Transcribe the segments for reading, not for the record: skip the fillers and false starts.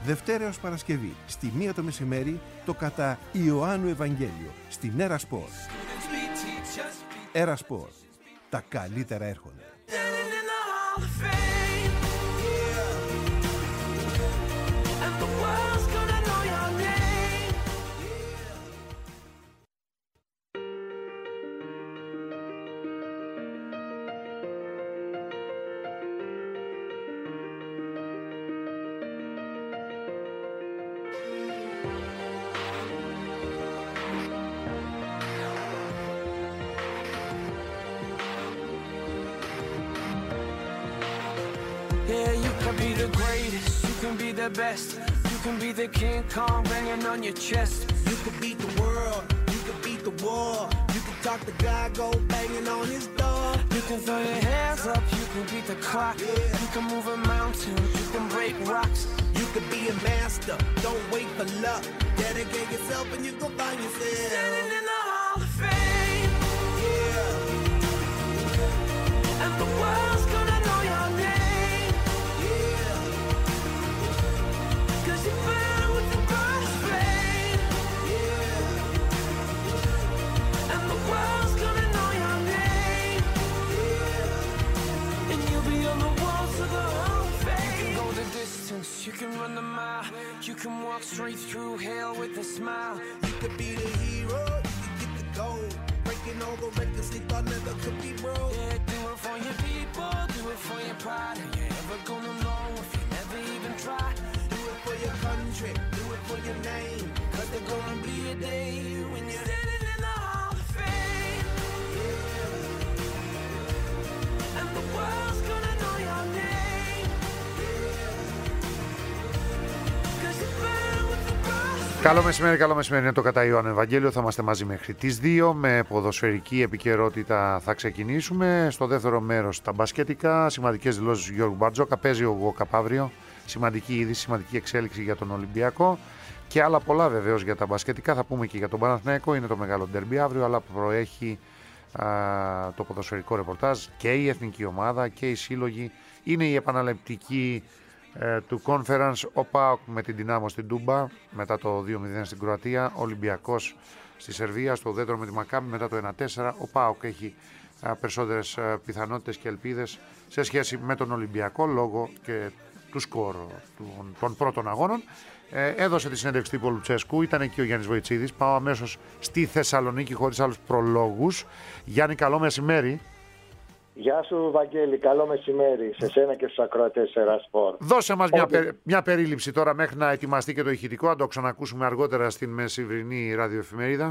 Δευτέρα έως Παρασκευή, στη 1 το μεσημέρι, το κατά Ιωάννου Ευαγγέλιο, στην Έρα Σπορ. Έρα Σπορ. Τα καλύτερα έρχονται. Yeah, you can be the greatest, you can be the best. You can be the King Kong banging on your chest. You can beat the world, you can beat the war. You can talk to God, go banging on his door. You can throw your hands up, you can beat the clock. Yeah. You can move a mountain, you can break rocks. You can be a master, don't wait for luck. Dedicate yourself and you go find yourself. Standing in the Hall of Fame. Yeah. And the world's gonna know your name. Yeah. 'Cause you burn with the brightest flame. Yeah. And the world's gonna know your name. Yeah. And you'll be on the walls of the Hall of Fame. You can go the distance, you can run the mile. You can walk straight through hell with a smile. You could be the hero, you could get the gold. Breaking all the records they thought never could be broke. Yeah, do it for your people, do it for your pride. And you're never gonna know if you never even try. Do it for your country, do it for your name. 'Cause there's gonna be a day when you're Standing in the Hall of Fame. And the world's gonna know your name. 'Cause you burn with the brightest. Καλό μεσημέρι, είναι το κατά Ιωάννου Ευαγγέλιο. Θα είμαστε μαζί μέχρι τις 2 με ποδοσφαιρική επικαιρότητα. Θα ξεκινήσουμε στο δεύτερο μέρος τα μπασκετικά. Σημαντικές δηλώσεις του Γιώργου Μπαρτζόκα. Παίζει ο Γουόκαπ αύριο. Σημαντική είδηση, σημαντική εξέλιξη για τον Ολυμπιακό. Και άλλα πολλά βεβαίως για τα μπασκετικά. Θα πούμε και για τον Παναθηναϊκό. Είναι το μεγάλο ντερμπι αύριο, αλλά προέχει το ποδοσφαιρικό ρεπορτάζ και η εθνική ομάδα και οι σύλλογοι. Είναι η επαναληπτική του Conference, ο ΠΑΟΚ με την Δυνάμο στην Τούμπα μετά το 2-0 στην Κροατία, ο Ολυμπιακός στη Σερβία στο ουδέτερο με τη Μακάμπι μετά το 1-4. Ο ΠΑΟΚ έχει περισσότερες πιθανότητες και ελπίδες σε σχέση με τον Ολυμπιακό λόγω και του σκορ των πρώτων αγώνων. Έδωσε τη συνέντευξη τύπου Λουτσέσκου, ήταν εκεί ο Γιάννης Βοητσίδης. Πάω αμέσως στη Θεσσαλονίκη χωρίς άλλους προλόγους. Γιάννη, καλό μεσημέρι. Γεια σου Βαγγέλη, καλό μεσημέρι σε σένα και στους ακροατές Έρα Σπορ. Δώσε μας μια περίληψη τώρα μέχρι να ετοιμαστεί και το ηχητικό, να το ξανακούσουμε αργότερα στην μεσημβρινή ραδιοεφημερίδα.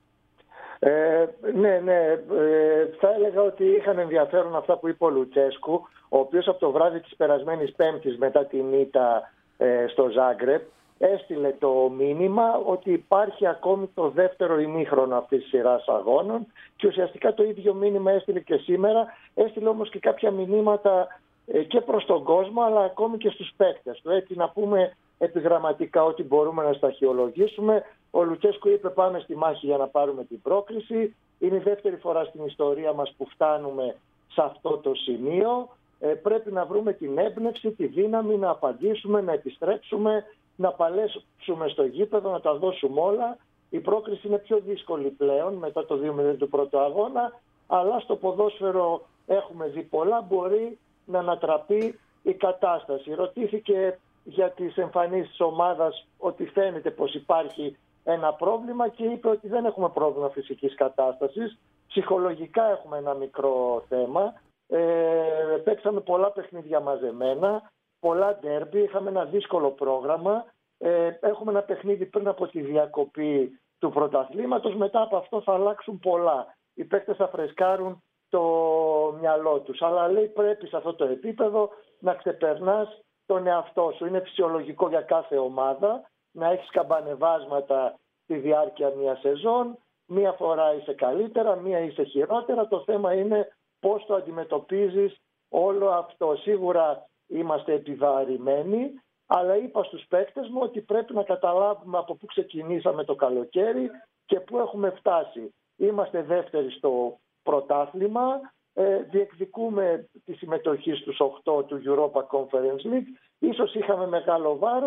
Ναι, θα έλεγα ότι είχαν ενδιαφέρον αυτά που είπε ο Λουτσέσκου, ο οποίος από το βράδυ της περασμένης Πέμπτης μετά την ήττα στο Ζάγκρεπ έστειλε το μήνυμα ότι υπάρχει ακόμη το δεύτερο ημίχρονο αυτής της σειράς αγώνων και ουσιαστικά το ίδιο μήνυμα έστειλε και σήμερα. Έστειλε όμως και κάποια μηνύματα και προς τον κόσμο αλλά ακόμη και στους παίκτες του. Έτσι να πούμε επιγραμματικά ότι μπορούμε να σταχυολογήσουμε. Ο Λουτσέσκου είπε πάμε στη μάχη για να πάρουμε την πρόκριση. Είναι η δεύτερη φορά στην ιστορία μας που φτάνουμε σε αυτό το σημείο. Πρέπει να βρούμε την έμπνευση, τη δύναμη να απαντήσουμε, να επιστρέψουμε, να παλέψουμε στο γήπεδο, να τα δώσουμε όλα. Η πρόκριση είναι πιο δύσκολη πλέον μετά το 2-0 του πρώτου αγώνα, αλλά στο ποδόσφαιρο έχουμε δει πολλά, μπορεί να ανατραπεί η κατάσταση. Ρωτήθηκε για τις εμφανίσεις της ομάδας ότι φαίνεται πως υπάρχει ένα πρόβλημα και είπε ότι δεν έχουμε πρόβλημα φυσικής κατάστασης. Ψυχολογικά έχουμε ένα μικρό θέμα. Παίξαμε πολλά παιχνίδια μαζεμένα, πολλά ντέρμπι, είχαμε ένα δύσκολο πρόγραμμα. Έχουμε ένα παιχνίδι πριν από τη διακοπή του πρωταθλήματος, μετά από αυτό θα αλλάξουν πολλά. Οι παίκτες θα φρεσκάρουν το μυαλό τους. Αλλά λέει πρέπει σε αυτό το επίπεδο να ξεπερνάς τον εαυτό σου. Είναι φυσιολογικό για κάθε ομάδα να έχεις καμπανεβάσματα στη διάρκεια μια σεζόν. Μία φορά είσαι καλύτερα, μία είσαι χειρότερα. Το θέμα είναι πώς το αντιμετωπίζεις όλο αυτό. Σίγουρα είμαστε επιβαρημένοι, αλλά είπα στους παίκτες μου ότι πρέπει να καταλάβουμε από πού ξεκινήσαμε το καλοκαίρι και πού έχουμε φτάσει. Είμαστε δεύτεροι στο πρωτάθλημα, διεκδικούμε τη συμμετοχή στους 8 του Europa Conference League. Ίσως είχαμε μεγάλο βάρος,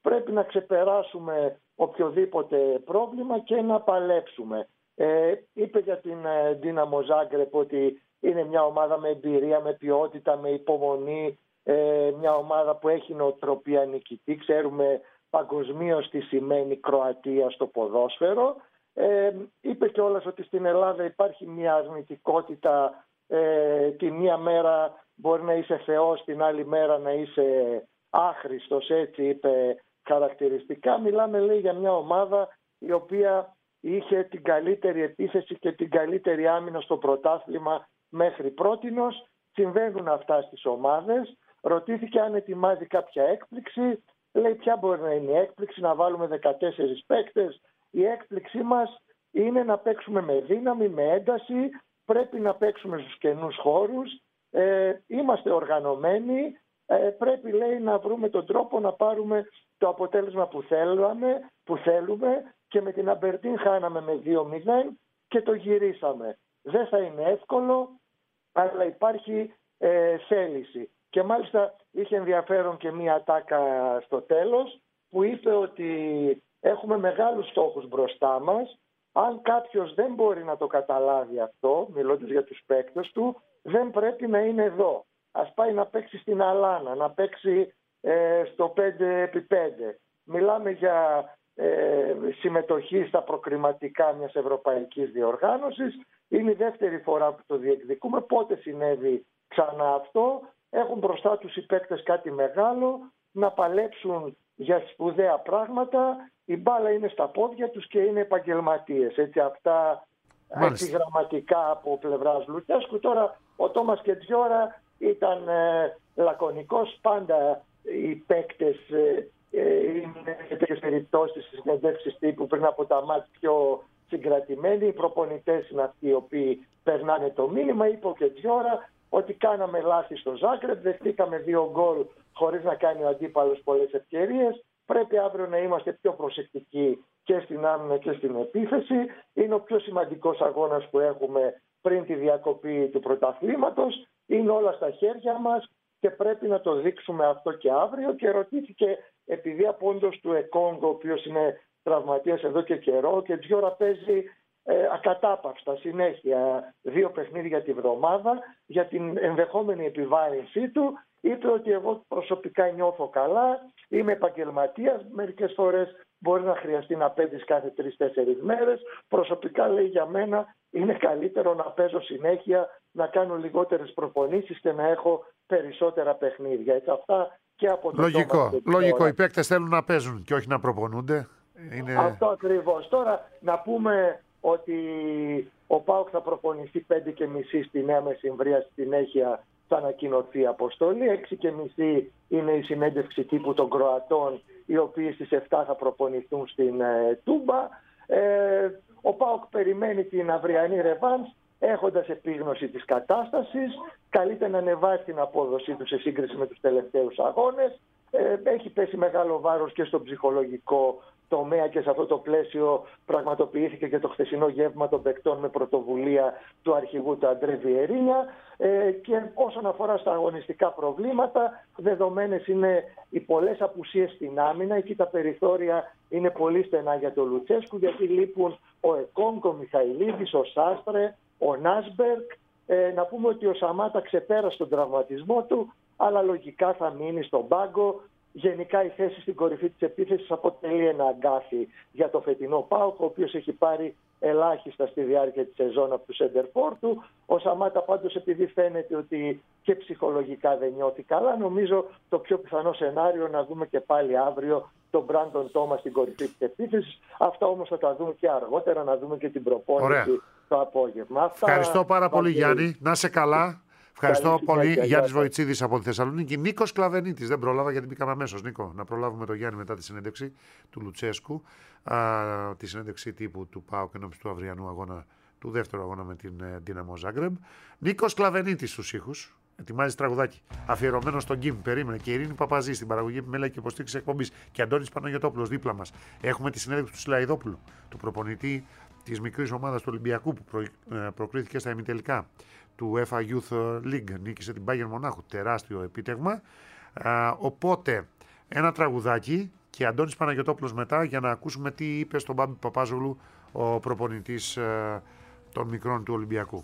πρέπει να ξεπεράσουμε οποιοδήποτε πρόβλημα και να παλέψουμε. Είπε για την Ντίναμο Ζάγκρεπ ότι είναι μια ομάδα με εμπειρία, με ποιότητα, με υπομονή, μια ομάδα που έχει νοοτροπία νικητή. Ξέρουμε παγκοσμίως τι σημαίνει Κροατία στο ποδόσφαιρο. Είπε κιόλας ότι στην Ελλάδα υπάρχει μια αρνητικότητα. Τη μία μέρα μπορεί να είσαι θεός, την άλλη μέρα να είσαι άχρηστος, έτσι είπε χαρακτηριστικά. Μιλάμε, λέει, για μια ομάδα η οποία είχε την καλύτερη επίθεση και την καλύτερη άμυνα στο πρωτάθλημα μέχρι πρότινος. Συμβαίνουν αυτά στις ομάδες. Ρωτήθηκε αν ετοιμάζει κάποια έκπληξη. Λέει, ποια μπορεί να είναι η έκπληξη, να βάλουμε 14 παίκτες. Η έκπληξή μας είναι να παίξουμε με δύναμη, με ένταση. Πρέπει να παίξουμε στους καινούς χώρους. Είμαστε οργανωμένοι. Πρέπει, λέει, να βρούμε τον τρόπο να πάρουμε το αποτέλεσμα που θέλουμε, και με την Αμπερντίν χάναμε με 2-0 και το γυρίσαμε. Δεν θα είναι εύκολο, αλλά υπάρχει θέληση. Και μάλιστα είχε ενδιαφέρον και μία ατάκα στο τέλος που είπε ότι έχουμε μεγάλους στόχους μπροστά μας. Αν κάποιος δεν μπορεί να το καταλάβει αυτό, μιλώντας για τους παίκτες του, δεν πρέπει να είναι εδώ. Ας πάει να παίξει στην Αλάνα, να παίξει στο 5x5. Μιλάμε για συμμετοχή στα προκριματικά μιας ευρωπαϊκής διοργάνωσης. Είναι η δεύτερη φορά που το διεκδικούμε. Πότε συνέβη ξανά αυτό? Έχουν μπροστά τους οι παίκτες κάτι μεγάλο, να παλέψουν για σπουδαία πράγματα. Η μπάλα είναι στα πόδια τους και είναι επαγγελματίες. Έτσι, αυτά επιγραμματικά από πλευράς Λουτσέσκου. Τώρα ο Τόμας Κεντζιόρα ήταν λακωνικός. Πάντα οι παίκτες είναι σε τέτοιες περιπτώσεις στις συνεντεύξεις τύπου πριν από τα μάτς πιο συγκρατημένοι. Οι προπονητές είναι αυτοί οι οποίοι περνάνε το μήνυμα. Είπε ο Κεντζιόρα ότι κάναμε λάθη στο Ζάγκρεπ, δεχτήκαμε 2 γκολ χωρίς να κάνει ο αντίπαλος πολλές ευκαιρίες. Πρέπει αύριο να είμαστε πιο προσεκτικοί και στην άμυνα και στην επίθεση. Είναι ο πιο σημαντικός αγώνας που έχουμε πριν τη διακοπή του πρωταθλήματος. Είναι όλα στα χέρια μας και πρέπει να το δείξουμε αυτό και αύριο. Και ρωτήθηκε, επειδή απόντος του Εκόνγκο, ο οποίος είναι τραυματίας εδώ και καιρό, και 2 ώρα παίζει ακατάπαυστα συνέχεια 2 παιχνίδια τη βδομάδα, για την ενδεχόμενη επιβάρυνσή του. Είπε ότι εγώ προσωπικά νιώθω καλά, είμαι επαγγελματίας, μερικές φορές μπορεί να χρειαστεί να παίζεις κάθε 3-4 μέρες. Προσωπικά, λέει, για μένα είναι καλύτερο να παίζω συνέχεια, να κάνω λιγότερες προπονήσεις και να έχω περισσότερα παιχνίδια. Έτσι, αυτά και από το Λογικό. Οι παίκτες θέλουν να παίζουν και όχι να προπονούνται. Είναι... Αυτό ακριβώς. Τώρα να πούμε ότι ο ΠΑΟΚ θα προπονηθεί 5:30 στη Νέα Μεσημβρία, στη συνέχεια θα ανακοινωθεί η αποστολή. 6:30 είναι η συνέντευξη τύπου των Κροατών, οι οποίοι στις 7 θα προπονηθούν στην Τούμπα. Ο ΠΑΟΚ περιμένει την αυριανή ρεβάνς, έχοντας επίγνωση της κατάστασης. Καλείται να ανεβάσει την απόδοσή του σε σύγκριση με τους τελευταίους αγώνες. Έχει πέσει μεγάλο βάρος και στο ψυχολογικό τομέα και σε αυτό το πλαίσιο πραγματοποιήθηκε και το χθεσινό γεύμα των παικτών με πρωτοβουλία του αρχηγού του Αντρέ Βιερίνια. Και όσον αφορά στα αγωνιστικά προβλήματα, δεδομένες είναι οι πολλές απουσίες στην άμυνα. Εκεί τα περιθώρια είναι πολύ στενά για τον Λουτσέσκου, γιατί λείπουν ο Εκόνγκ, ο Μιχαηλίδης, ο Σάστρε, ο Νάσμπερκ. Να πούμε ότι ο Σαμάτα ξεπέρασε τον τραυματισμό του, αλλά λογικά θα μείνει στον πάγκο. Γενικά η θέση στην κορυφή της επίθεσης αποτελεί ένα αγκάθι για το φετινό ΠΑΟΚ, ο οποίος έχει πάρει ελάχιστα στη διάρκεια της σεζόν από του σέντερφορ του. Ο Σαμάτα πάντως, επειδή φαίνεται ότι και ψυχολογικά δεν νιώθει καλά, νομίζω το πιο πιθανό σενάριο να δούμε και πάλι αύριο τον Μπράντον Τόμας στην κορυφή της επίθεσης. Αυτά όμως θα τα δούμε και αργότερα, να δούμε και την προπόνηση το απόγευμα. Ευχαριστώ πάρα πολύ, Γιάννη. Να είσαι καλά. Ευχαριστώ πολύ. Γιάννης Βοητσίδης από τη Θεσσαλονίκη. Νίκος Κλαβενίτης. Δεν πρόλαβα γιατί μπήκαμε αμέσως. Νίκο, να προλάβουμε το Γιάννη μετά τη συνέντευξη του Λουτσέσκου. Τη συνέντευξη τύπου του ΠΑΟΚ ενώπιση του αυριανού αγώνα, του δεύτερου αγώνα με την Ντίναμο Ζάγκρεμπ. Νίκος Κλαβενίτης στους ήχους. Ετοιμάζει τραγουδάκι. Αφιερωμένο στον Γκίμ. Περίμενε. Και η Ειρήνη Παπαζή στην παραγωγή επιμέλεια και υποστήριξη εκπομπής. Και Αντώνης Παναγιωτόπουλος δίπλα μας. Έχουμε τη συνέντευξη του Σιλαϊδόπουλου, του προπονητή της μικρής ομάδας του Ολυμπιακού που προκρίθηκε στα ημιτελικά του UEFA Youth League. Νίκησε την Bayern Μονάχου. Τεράστιο επίτευγμα. Οπότε ένα τραγουδάκι και Αντώνης Παναγιωτόπουλος μετά για να ακούσουμε τι είπε στον Μπάμπη Παπάζογλου ο προπονητής των μικρών του Ολυμπιακού.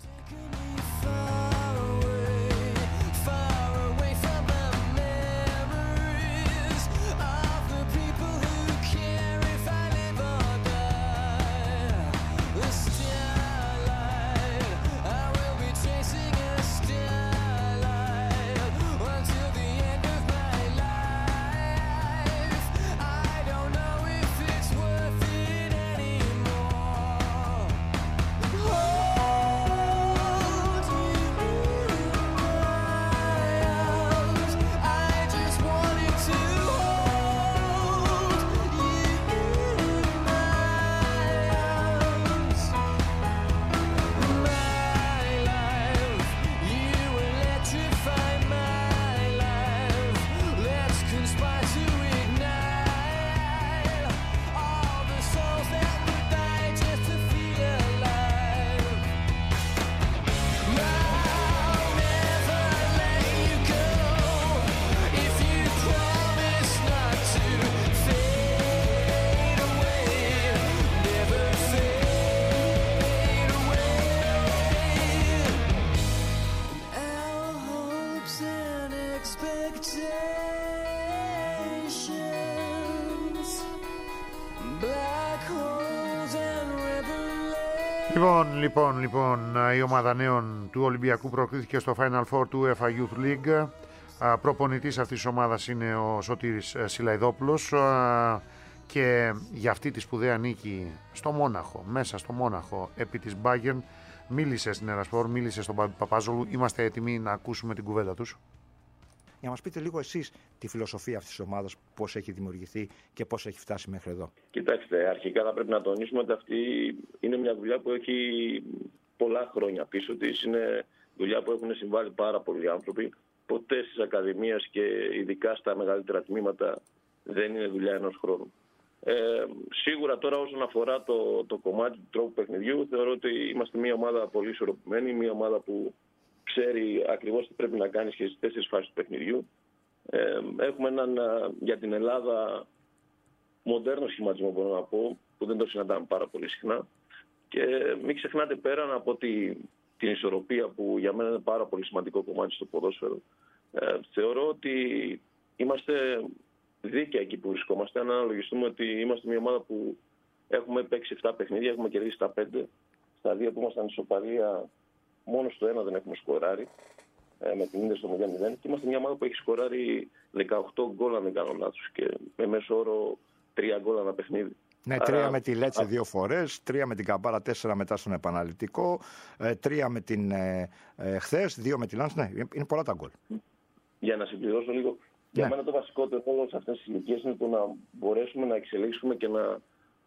Λοιπόν, η ομάδα νέων του Ολυμπιακού προκρίθηκε στο Final Four του UEFA Youth League. Προπονητής αυτής της ομάδας είναι ο Σωτήρης Σιλαϊδόπουλος και για αυτή τη σπουδαία νίκη στο Μόναχο, μέσα στο Μόναχο, επί της Bayern, μίλησε στην Ερασπορ, μίλησε στον Μπάμπη Παπάζογλου. Είμαστε έτοιμοι να ακούσουμε την κουβέντα τους. Για να μας πείτε λίγο εσείς τη φιλοσοφία αυτής της ομάδας, πώς έχει δημιουργηθεί και πώς έχει φτάσει μέχρι εδώ. Κοιτάξτε, αρχικά θα πρέπει να τονίσουμε ότι αυτή είναι μια δουλειά που έχει πολλά χρόνια πίσω της. Είναι δουλειά που έχουν συμβάλει πάρα πολλοί άνθρωποι. Ποτέ στις ακαδημίες και ειδικά στα μεγαλύτερα τμήματα δεν είναι δουλειά ενός χρόνου. Σίγουρα τώρα όσον αφορά το κομμάτι του τρόπου παιχνιδιού, θεωρώ ότι είμαστε μια ομάδα πολύ ισορροπημένη, μια ομάδα που ξέρει ακριβώς τι πρέπει να κάνει και στις 4 φάσεις του παιχνιδιού. Έχουμε έναν για την Ελλάδα μοντέρνο σχηματισμό, μπορώ να πω, που δεν το συναντάμε πάρα πολύ συχνά. Και μην ξεχνάτε, πέραν από την ισορροπία που για μένα είναι πάρα πολύ σημαντικό κομμάτι στο ποδόσφαιρο, θεωρώ ότι είμαστε δίκαια εκεί που βρισκόμαστε. Αν αναλογιστούμε ότι είμαστε μια ομάδα που έχουμε παίξει 7 παιχνίδια, έχουμε κερδίσει τα 5, στα 2 που ήμασταν ισοπαλία, μόνο στο 1 δεν έχουμε σκοράρει, με την Ίντερ στο 0-0, και είμαστε μια ομάδα που έχει σκοράρει 18 γκολ, αν δεν κάνω λάθος, και με μέσο όρο 3 γκολ ανά παιχνίδι. Ναι, 3 με τη Λέτσε 2 φορές, 3 με την Καμπάρα, 4 μετά στον επαναληπτικό, 3 με την χθες, 2 με τη Λάνς. Ναι, είναι πολλά τα γκολ. Για να συμπληρώσω λίγο, για μένα το βασικότερο σε αυτές τις ηλικίες είναι το να μπορέσουμε να εξελίξουμε και να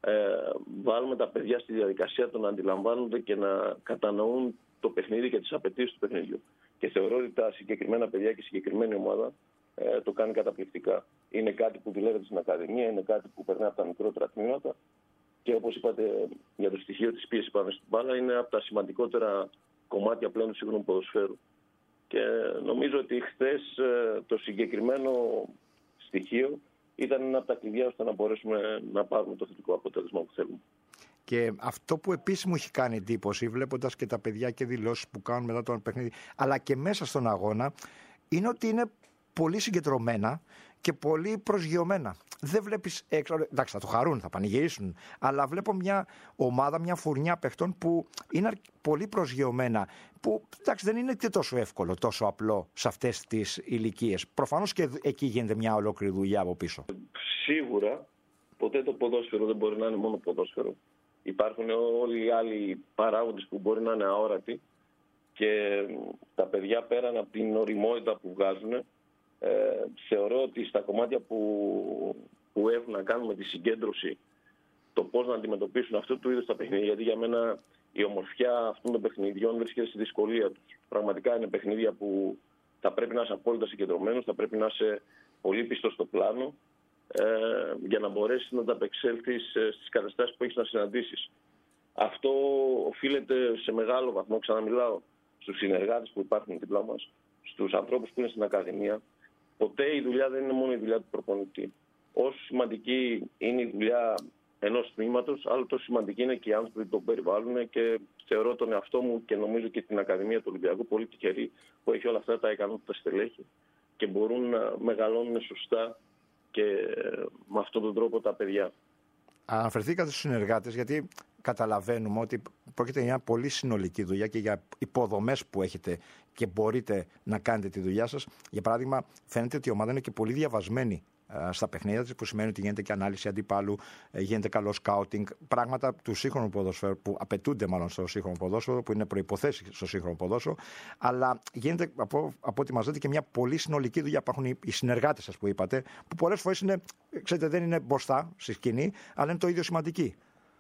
βάλουμε τα παιδιά στη διαδικασία το να αντιλαμβάνονται και να κατανοούν το παιχνίδι και τις απαιτήσεις του παιχνιδιού. Και θεωρώ ότι τα συγκεκριμένα παιδιά και η συγκεκριμένη ομάδα το κάνει καταπληκτικά. Είναι κάτι που δουλεύεται στην Ακαδημία, είναι κάτι που περνάει από τα μικρότερα τμήματα και όπως είπατε για το στοιχείο της πίεσης πάνω στην μπάλα, είναι από τα σημαντικότερα κομμάτια πλέον του σύγχρονου ποδοσφαίρου. Και νομίζω ότι χθες το συγκεκριμένο στοιχείο ήταν ένα από τα κλειδιά ώστε να μπορέσουμε να πάρουμε το θετικό αποτέλεσμα που θέλουμε. Και αυτό που επίσης μου έχει κάνει εντύπωση, βλέποντας και τα παιδιά και δηλώσεις που κάνουν μετά το παιχνίδι, αλλά και μέσα στον αγώνα, είναι ότι είναι πολύ συγκεντρωμένα και πολύ προσγειωμένα. Δεν βλέπεις έξω, εντάξει, θα το χαρούν, θα πανηγυρίσουν, αλλά βλέπω μια ομάδα, μια φουρνιά παιχτών που είναι πολύ προσγειωμένα, που εντάξει, δεν είναι και τόσο εύκολο, τόσο απλό σε αυτές τις ηλικίες. Προφανώς και εκεί γίνεται μια ολόκληρη δουλειά από πίσω. Σίγουρα, ποτέ το ποδόσφαιρο δεν μπορεί να είναι μόνο ποδόσφαιρο. Υπάρχουν όλοι οι άλλοι παράγοντες που μπορεί να είναι αόρατοι και τα παιδιά πέραν από την ωριμότητα που βγάζουν, θεωρώ ότι στα κομμάτια που έχουν να κάνουν με τη συγκέντρωση, το πώς να αντιμετωπίσουν αυτού του είδους τα παιχνίδια, γιατί για μένα η ομορφιά αυτών των παιχνιδιών βρίσκεται στη δυσκολία τους. Πραγματικά είναι παιχνίδια που θα πρέπει να είσαι απόλυτα συγκεντρωμένος, θα πρέπει να είσαι πολύ πιστός στο πλάνο, για να μπορέσεις να ανταπεξέλθεις στις καταστάσεις που έχεις να συναντήσεις. Αυτό οφείλεται σε μεγάλο βαθμό, ξαναμιλάω, στους συνεργάτες που υπάρχουν δίπλα μας, στους ανθρώπους που είναι στην Ακαδημία. Ποτέ η δουλειά δεν είναι μόνο η δουλειά του προπονητή. όσο σημαντική είναι η δουλειά ενός τμήματος, άλλο τόσο σημαντική είναι και οι άνθρωποι που τον περιβάλλουν, και θεωρώ τον εαυτό μου και νομίζω και την Ακαδημία του Ολυμπιακού πολύ τυχερή που έχει όλα αυτά τα ικανότητα στελέχη και μπορούν να μεγαλώνουν σωστά και με αυτόν τον τρόπο τα παιδιά. Αναφερθήκατε στους συνεργάτες, γιατί καταλαβαίνουμε ότι πρόκειται για μια πολύ συνολική δουλειά και για υποδομές που έχετε και μπορείτε να κάνετε τη δουλειά σας. Για παράδειγμα, φαίνεται ότι η ομάδα είναι και πολύ διαβασμένη στα παιχνίδια της, που σημαίνει ότι γίνεται και ανάλυση αντιπάλου, γίνεται καλό σκάουτινγκ, πράγματα του σύγχρονου ποδόσφαιρου που απαιτούνται μάλλον στο σύγχρονο ποδόσφαιρο, που είναι προϋποθέσεις στο σύγχρονο ποδόσφαιρο, αλλά γίνεται από ό,τι μας λέτε και μια πολύ συνολική δουλειά. Υπάρχουν οι συνεργάτες σας που είπατε, που πολλές φορές είναι, ξέρετε, δεν είναι μπροστά στη σκηνή, αλλά είναι το ίδιο σημαντικοί.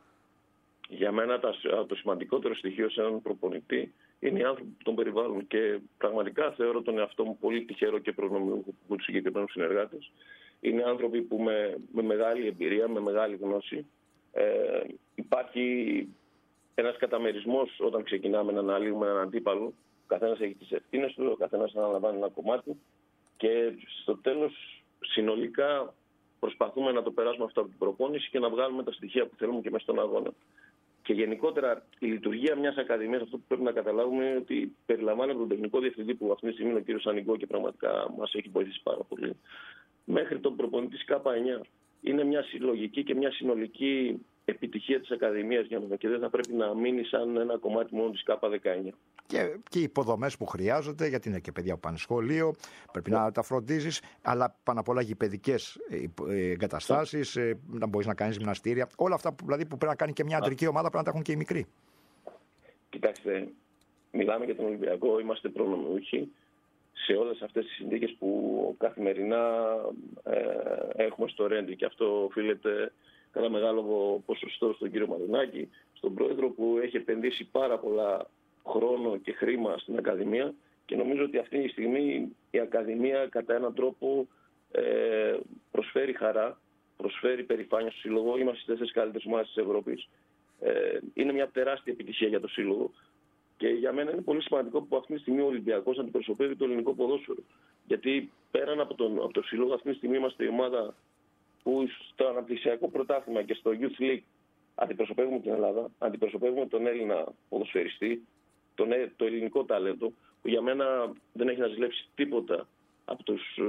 Για μένα το σημαντικότερο στοιχείο σε έναν προπονητή είναι οι άνθρωποι που τον περιβάλλουν, και πραγματικά θεωρώ τον εαυτό μου πολύ τυχερό και προνομιούχο από τους συγκεκριμένους συνεργάτες. Είναι άνθρωποι που με μεγάλη εμπειρία, με μεγάλη γνώση. Υπάρχει ένας καταμερισμός όταν ξεκινάμε να αναλύουμε έναν αντίπαλο. Ο καθένας έχει τις ευθύνες του, ο καθένας αναλαμβάνει ένα κομμάτι και στο τέλος συνολικά προσπαθούμε να το περάσουμε αυτό από την προπόνηση και να βγάλουμε τα στοιχεία που θέλουμε και μέσα στον αγώνα. Και γενικότερα η λειτουργία μιας ακαδημίας, αυτό που πρέπει να καταλάβουμε, είναι ότι περιλαμβάνει από τον τεχνικό διευθυντή, που αυτή τη στιγμή είναι ο κ. Σανιγκό και πραγματικά μας έχει βοηθήσει πάρα πολύ, μέχρι τον προπονητή της K9. Είναι μια συλλογική και μια συνολική επιτυχία της Ακαδημίας για μας, και δεν θα πρέπει να μείνει σαν ένα κομμάτι μόνο της K19. Και οι υποδομές που χρειάζονται, γιατί είναι και παιδιά που πάνε σχολείο, πρέπει να τα φροντίζεις, αλλά πάνω απ' όλα γηπαιδικές εγκαταστάσεις, να μπορείς να κάνεις γυμναστήρια, όλα αυτά που πρέπει να κάνει και μια αντρική ομάδα, πρέπει να τα έχουν και οι μικροί. Κοιτάξτε, μιλάμε για τον Ολυμπιακό, είμαστε προνομιούχοι σε όλες αυτές τις συνθήκες που καθημερινά έχουμε στο Ρέντι, και αυτό οφείλεται κατά μεγάλο ποσοστό στον κύριο Μαρινάκη, στον πρόεδρο που έχει επενδύσει πάρα πολλά χρόνο και χρήμα στην Ακαδημία, και νομίζω ότι αυτή τη στιγμή η Ακαδημία κατά έναν τρόπο προσφέρει χαρά, προσφέρει περηφάνεια στο σύλλογο. Είμαστε στις 4 καλύτερες ομάδες της Ευρώπης. Είναι μια τεράστια επιτυχία για το σύλλογο. Και για μένα είναι πολύ σημαντικό που αυτή τη στιγμή ο Ολυμπιακός αντιπροσωπεύει το ελληνικό ποδόσφαιρο. Γιατί πέραν από το σύλλογο, αυτή τη στιγμή είμαστε η ομάδα που στο αναπτυξιακό πρωτάθλημα και στο Youth League αντιπροσωπεύουμε την Ελλάδα, αντιπροσωπεύουμε τον Έλληνα ποδοσφαιριστή, το ελληνικό ταλέντο, που για μένα δεν έχει να ζηλέψει τίποτα από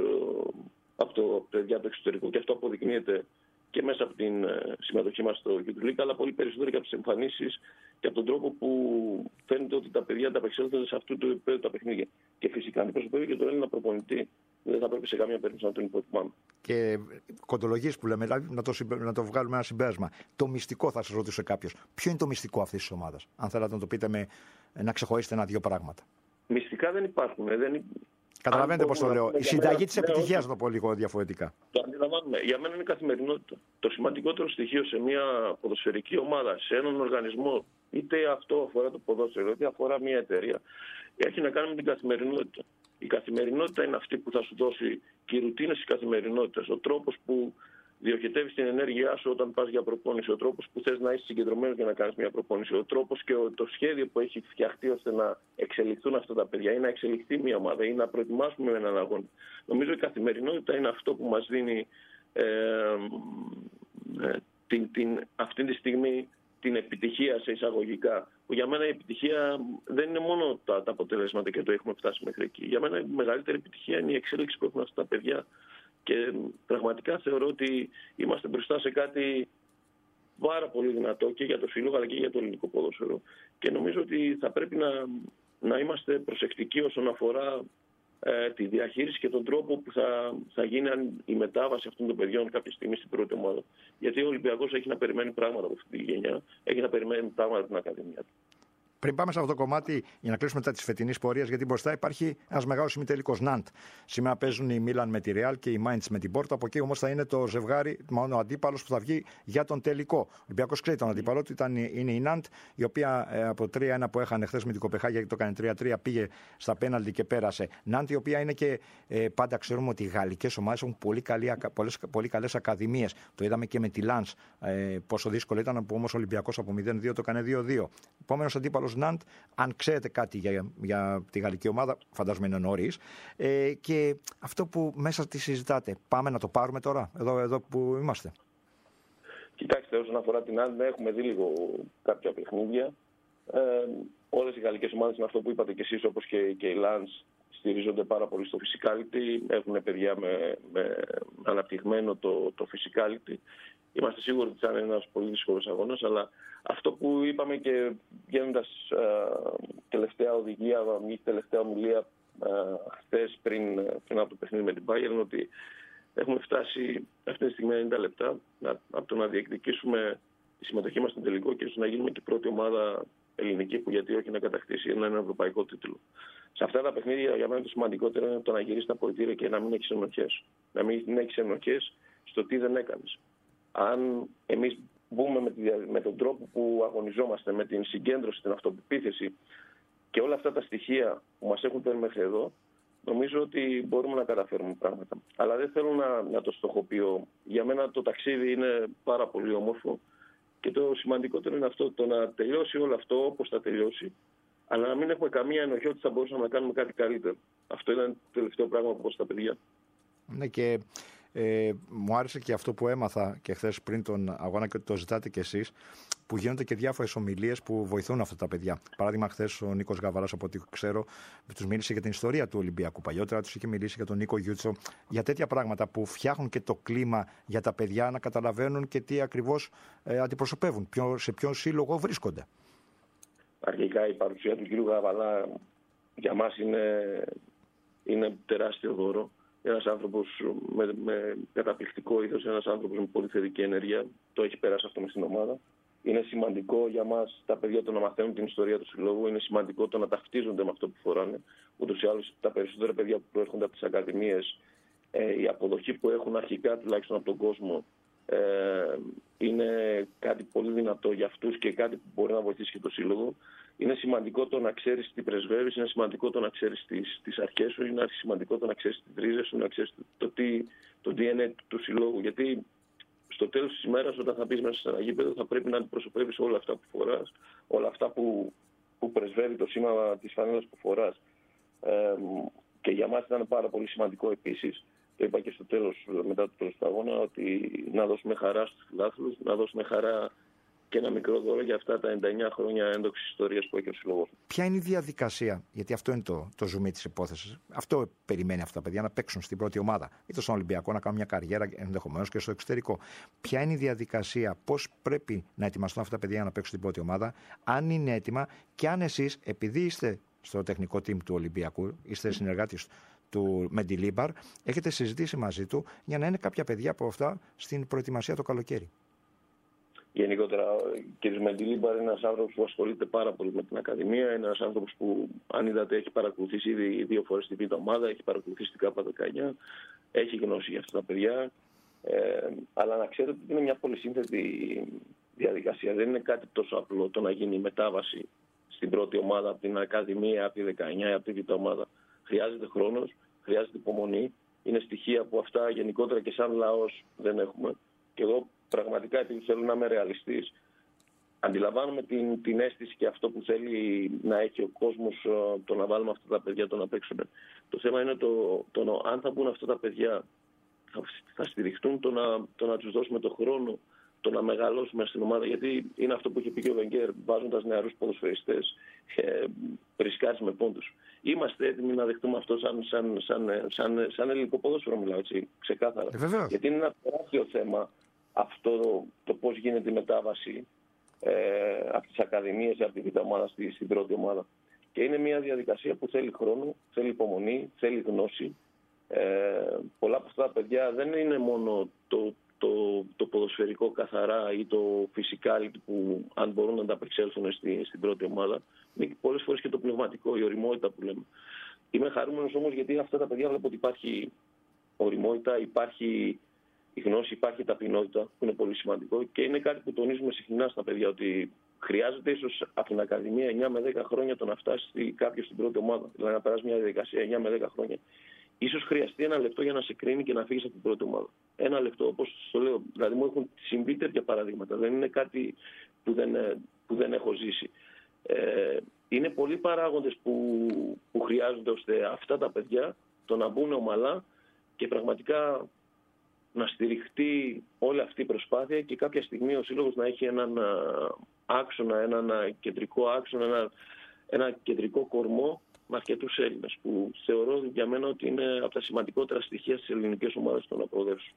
το παιδιά του εξωτερικού, και αυτό αποδεικνύεται και μέσα από την συμμετοχή μας στο Youth League, αλλά πολύ περισσότερο και από τις εμφανίσεις και από τον τρόπο που φαίνεται ότι τα παιδιά ανταπεξέλθονται σε αυτού του επίπεδου τα παιχνίδια. Και φυσικά αντιπροσωπεύει και τον Έλληνα προπονητή. Δεν θα πρέπει σε καμία περίπτωση να τον υποτιμάμε. Και κοντολογίες που λέμε, δηλαδή να το βγάλουμε ένα συμπέρασμα. Το μυστικό, θα σας ρωτήσω κάποιος. Ποιο είναι το μυστικό αυτής της ομάδας, αν θέλατε να το πείτε να ξεχωρίσετε ένα-δύο πράγματα. Μυστικά δεν υπάρχουν. Καταλαβαίνετε πώς το λέω. Η συνταγή της επιτυχίας, να το πω λίγο διαφορετικά. Το αντιλαμβάνουμε. Για μένα είναι καθημερινότητα. Το σημαντικότερο στοιχείο σε μια ποδοσφαιρική ομάδα, σε έναν οργανισμό, είτε αυτό αφορά το ποδόσφαιρο, είτε αφορά μια εταιρεία, έχει να κάνει με την καθημερινότητα. Η καθημερινότητα είναι αυτή που θα σου δώσει, και οι ρουτίνες της καθημερινότητας, ο τρόπος που διοχετεύεις την ενέργειά σου όταν πας για προπόνηση, ο τρόπος που θες να είσαι συγκεντρωμένος για να κάνεις μια προπόνηση, ο τρόπος και το σχέδιο που έχει φτιαχτεί ώστε να εξελιχθούν αυτά τα παιδιά ή να εξελιχθεί μια ομάδα ή να προετοιμάσουμε έναν αγώνα. Νομίζω η καθημερινότητα είναι αυτό που μας δίνει αυτή τη στιγμή την επιτυχία σε εισαγωγικά. Που για μένα η επιτυχία δεν είναι μόνο τα αποτελέσματα και το έχουμε φτάσει μέχρι εκεί. Για μένα η μεγαλύτερη επιτυχία είναι η εξέλιξη που έχουν αυτά τα παιδιά. Και πραγματικά θεωρώ ότι είμαστε μπροστά σε κάτι πάρα πολύ δυνατό και για το σύλλογο αλλά και για το ελληνικό ποδόσφαιρο. Και νομίζω ότι θα πρέπει να είμαστε προσεκτικοί όσον αφορά τη διαχείριση και τον τρόπο που θα γίνει η μετάβαση αυτών των παιδιών κάποια στιγμή στην πρώτη ομάδα. Γιατί ο Ολυμπιακός έχει να περιμένει πράγματα από αυτή τη γενιά, έχει να περιμένει πράγματα από την Ακαδημία του. Πριν πάμε σε αυτό το κομμάτι, για να κλείσουμε μετά τη φετινή πορεία, γιατί μπροστά υπάρχει ένα μεγάλο ημιτελικός. Ναντ. Σήμερα παίζουν η Μίλαν με τη Ρεάλ και η Μάιντς με την Πόρτο. Από εκεί όμως θα είναι το ζευγάρι, μάλλον ο αντίπαλος που θα βγει για τον τελικό. Ο Ολυμπιακός ξέρει τον αντίπαλο του, είναι η Ναντ, η οποία από 3-1 που έχανε χθες με την Κοπεχάγια και το έκανε 3-3, πήγε στα πέναλτι και πέρασε. Ναντ, η οποία είναι και πάντα ξέρουμε ότι οι γαλλικές ομάδες έχουν πολύ καλές ακαδημίες. Το είδαμε και με τη Λανς, πόσο δύσκολο ήταν, που όμως ο Ολυμπιακός από 0-2 το έκανε 2-2. Επόμενος αντίπαλος Παναθηναϊκός Ναντ, αν ξέρετε κάτι για τη γαλλική ομάδα, φαντάζομαι είναι νωρίς. Και αυτό που μέσα τη συζητάτε, πάμε να το πάρουμε τώρα, εδώ που είμαστε. Κοιτάξτε, όσον αφορά την Ναντ, έχουμε δει λίγο κάποια παιχνίδια. Όλες οι γαλλικές ομάδες, είναι αυτό που είπατε και εσείς, όπως και η Lens, στηρίζονται πάρα πολύ στο physicality. Έχουν παιδιά με αναπτυγμένο το physicality. Είμαστε σίγουροι ότι θα είναι ένας πολύ δύσκολος αγώνας, αλλά αυτό που είπαμε και βγαίνοντας τελευταία οδηγία, τελευταία ομιλία χθες πριν από το παιχνίδι με την Bayern, ότι έχουμε φτάσει αυτή τη στιγμή 90 λεπτά από το να διεκδικήσουμε τη συμμετοχή μας στον τελικό και να γίνουμε και η πρώτη ομάδα ελληνική που γιατί όχι να κατακτήσει ένα ευρωπαϊκό τίτλο. Σε αυτά τα παιχνίδια για μένα το σημαντικότερο είναι το να γυρίσει τα αποδυτήρια και να μην έχει ενοχές. Να μην έχει ενοχές στο τι δεν έκανες. Αν εμείς μπούμε με τον τρόπο που αγωνιζόμαστε, με την συγκέντρωση, την αυτοπεποίθηση και όλα αυτά τα στοιχεία που μας έχουν φέρει μέχρι εδώ, νομίζω ότι μπορούμε να καταφέρουμε πράγματα. Αλλά δεν θέλω να το στοχοποιώ. Για μένα το ταξίδι είναι πάρα πολύ όμορφο και το σημαντικότερο είναι αυτό, το να τελειώσει όλο αυτό όπως θα τελειώσει, αλλά να μην έχουμε καμία ενοχή ότι θα μπορούσαμε να κάνουμε κάτι καλύτερο. Αυτό ήταν το τελευταίο πράγμα που πω στα παιδιά. Ναι, και μου άρεσε και αυτό που έμαθα και χθες πριν τον αγώνα και το ζητάτε κι εσείς, που γίνονται και διάφορες ομιλίες που βοηθούν αυτά τα παιδιά. Παράδειγμα, χθες ο Νίκος Γαβαράς, από ό,τι ξέρω, τους μίλησε για την ιστορία του Ολυμπιακού. Παλιότερα τους είχε μιλήσει για τον Νίκο Γιούτσο, για τέτοια πράγματα που φτιάχνουν και το κλίμα για τα παιδιά να καταλαβαίνουν και τι ακριβώς αντιπροσωπεύουν, σε ποιον σύλλογο βρίσκονται. Αρχικά η παρουσία του κ. Γαβαλά για μας είναι τεράστιο δώρο. Ένας άνθρωπος με καταπληκτικό ήθος, ένας άνθρωπος με πολύ θετική ενέργεια, το έχει περάσει αυτό μες στην ομάδα. Είναι σημαντικό για μας τα παιδιά το να μαθαίνουν την ιστορία του συλλόγου, είναι σημαντικό το να ταυτίζονται με αυτό που φοράνε. Ούτως ή άλλως τα περισσότερα παιδιά που προέρχονται από τις ακαδημίες, η αποδοχή που έχουν αρχικά τουλάχιστον από τον κόσμο, είναι κάτι πολύ δυνατό για αυτούς και κάτι που μπορεί να βοηθήσει και το σύλλογο. Είναι σημαντικό το να ξέρεις τι πρεσβεύεις, είναι σημαντικό το να ξέρεις τις αρχές σου, είναι σημαντικό το να ξέρεις τις ρίζες σου, να ξέρεις το DNA του συλλόγου. Γιατί στο τέλος της ημέρας, όταν θα μπεις μέσα σε ένα γήπεδο, θα πρέπει να αντιπροσωπεύεις όλα αυτά που φοράς, όλα αυτά που πρεσβεύει το σήμα της φανέλας που φοράς. Και για μας ήταν πάρα πολύ σημαντικό επίσης, το είπα και στο τέλος, μετά το τέλος του αγώνα, ότι να δώσουμε χαρά στους φιλάθλους, να δώσουμε χαρά και ένα μικρό δώρο για αυτά τα 99 χρόνια έντοξης ιστορίας που έχει ο συλλογός. Ποια είναι η διαδικασία, γιατί αυτό είναι το ζουμί της υπόθεσης. Αυτό περιμένει αυτά τα παιδιά, να παίξουν στην πρώτη ομάδα, είτε στον Ολυμπιακό, να κάνουν μια καριέρα, ενδεχομένως και στο εξωτερικό. Ποια είναι η διαδικασία, πώς πρέπει να ετοιμαστούν αυτά τα παιδιά να παίξουν στην πρώτη ομάδα, αν είναι έτοιμα και αν εσείς, επειδή είστε στο τεχνικό team του Ολυμπιακού, είστε συνεργάτης του Μεντιλίμπαρ, έχετε συζητήσει μαζί του για να είναι κάποια παιδιά από αυτά στην προετοιμασία το καλοκαίρι. Γενικότερα, ο κ. Μεντιλίμπαρ είναι ένας άνθρωπος που ασχολείται πάρα πολύ με την Ακαδημία. Είναι ένας άνθρωπος που, αν είδατε, έχει παρακολουθήσει ήδη 2 φορές την Β' ομάδα, έχει παρακολουθήσει την ΚΑΠΑ19, έχει γνώση για αυτά τα παιδιά. Αλλά να ξέρετε ότι είναι μια πολύ σύνθετη διαδικασία. Δεν είναι κάτι τόσο απλό το να γίνει η μετάβαση στην πρώτη ομάδα από την Ακαδημία, από τη 19, από τη Β' ομάδα. Χρειάζεται χρόνος, χρειάζεται υπομονή. Είναι στοιχεία που αυτά γενικότερα και σαν λαός δεν έχουμε. Και εγώ πραγματικά, επειδή θέλω να είμαι ρεαλιστής, αντιλαμβάνομαι την αίσθηση και αυτό που θέλει να έχει ο κόσμος, το να βάλουμε αυτά τα παιδιά το να παίξουν. Το θέμα είναι αν θα μπουν αυτά τα παιδιά, θα στηριχτούν, το να τους δώσουμε τον χρόνο, το να μεγαλώσουμε στην ομάδα. Γιατί είναι αυτό που είχε πει και ο Βενγκέρ, βάζοντας νεαρούς ποδοσφαιριστές, ρισκάρεις με πόντους. Είμαστε έτοιμοι να δεχτούμε αυτό σαν ελληνικό ποδόσφαιρο, μιλάω έτσι ξεκάθαρα. Γιατί είναι ένα τεράστιο θέμα αυτό το πώς γίνεται η μετάβαση από τις ακαδημίες ή από τη Β' ομάδα στην πρώτη ομάδα. Και είναι μια διαδικασία που θέλει χρόνο, θέλει υπομονή, θέλει γνώση. Πολλά από αυτά τα παιδιά δεν είναι μόνο το ποδοσφαιρικό καθαρά ή το physicality που αν μπορούν να ανταπεξέλθουν στην πρώτη ομάδα. Είναι πολλές φορές και το πνευματικό, η ωριμότητα που λέμε. Είμαι χαρούμενος όμως γιατί αυτά τα παιδιά βλέπω ότι υπάρχει ωριμότητα, υπάρχει η γνώση, υπάρχει η ταπεινότητα που είναι πολύ σημαντικό και είναι κάτι που τονίζουμε συχνά στα παιδιά ότι χρειάζεται ίσως από την Ακαδημία 9 με 10 χρόνια το να φτάσει κάποιος στην πρώτη ομάδα. Δηλαδή να περάσει μια διαδικασία 9 με 10 χρόνια. Ίσως χρειαστεί 1 λεπτό για να σε κρίνει και να φύγεις από την πρώτη ομάδα. 1 λεπτό, όπως το λέω. Δηλαδή μου έχουν συμβεί τέτοια παραδείγματα. Δεν είναι κάτι που δεν έχω ζήσει. Είναι πολλοί παράγοντες που χρειάζονται ώστε αυτά τα παιδιά το να μπουν ομαλά και πραγματικά να στηριχτεί όλη αυτή η προσπάθεια και κάποια στιγμή ο Σύλλογος να έχει έναν άξονα, έναν κεντρικό άξονα, ένα κεντρικό κορμό με αρκετούς Έλληνες, που θεωρώ για μένα ότι είναι από τα σημαντικότερα στοιχεία στις ελληνικές ομάδες των αποδεύσεων.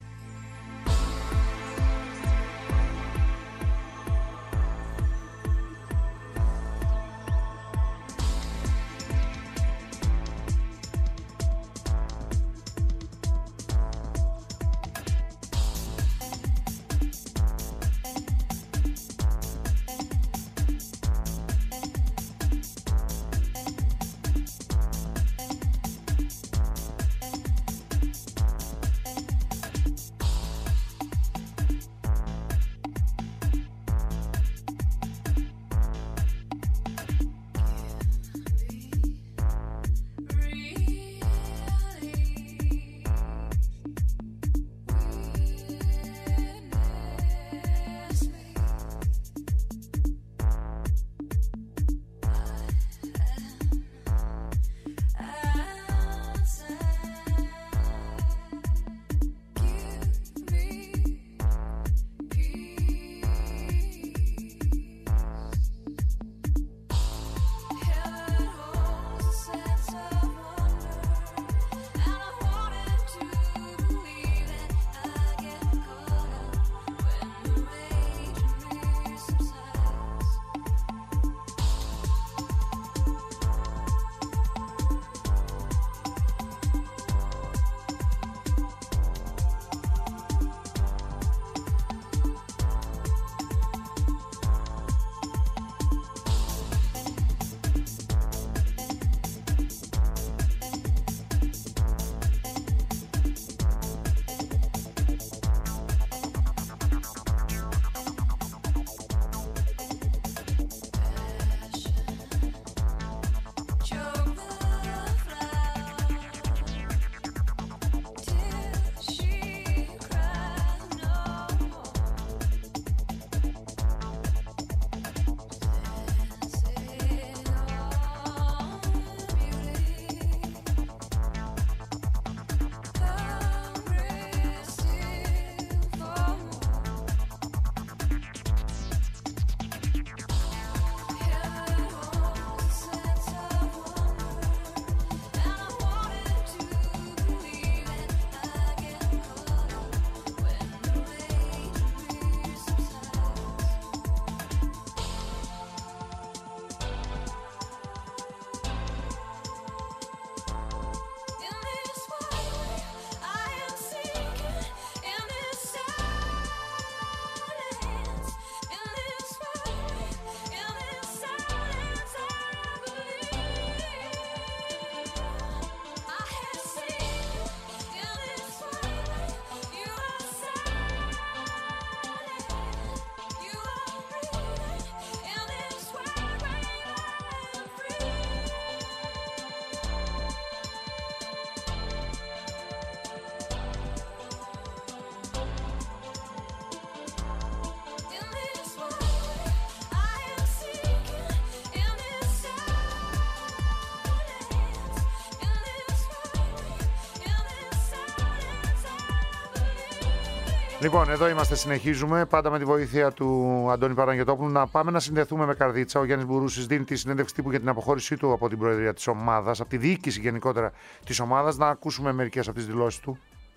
Λοιπόν, εδώ είμαστε, συνεχίζουμε, πάντα με τη βοήθεια του Αντώνη Παραγγετόπουλου. Να πάμε να συνδεθούμε με Καρδίτσα. Ο Γιάννης Μπουρούσης δίνει τη συνέντευξη τύπου για την αποχώρησή του από την προεδρία της ομάδας, από τη διοίκηση γενικότερα της ομάδας. Να ακούσουμε μερικές από τις δηλώσεις του.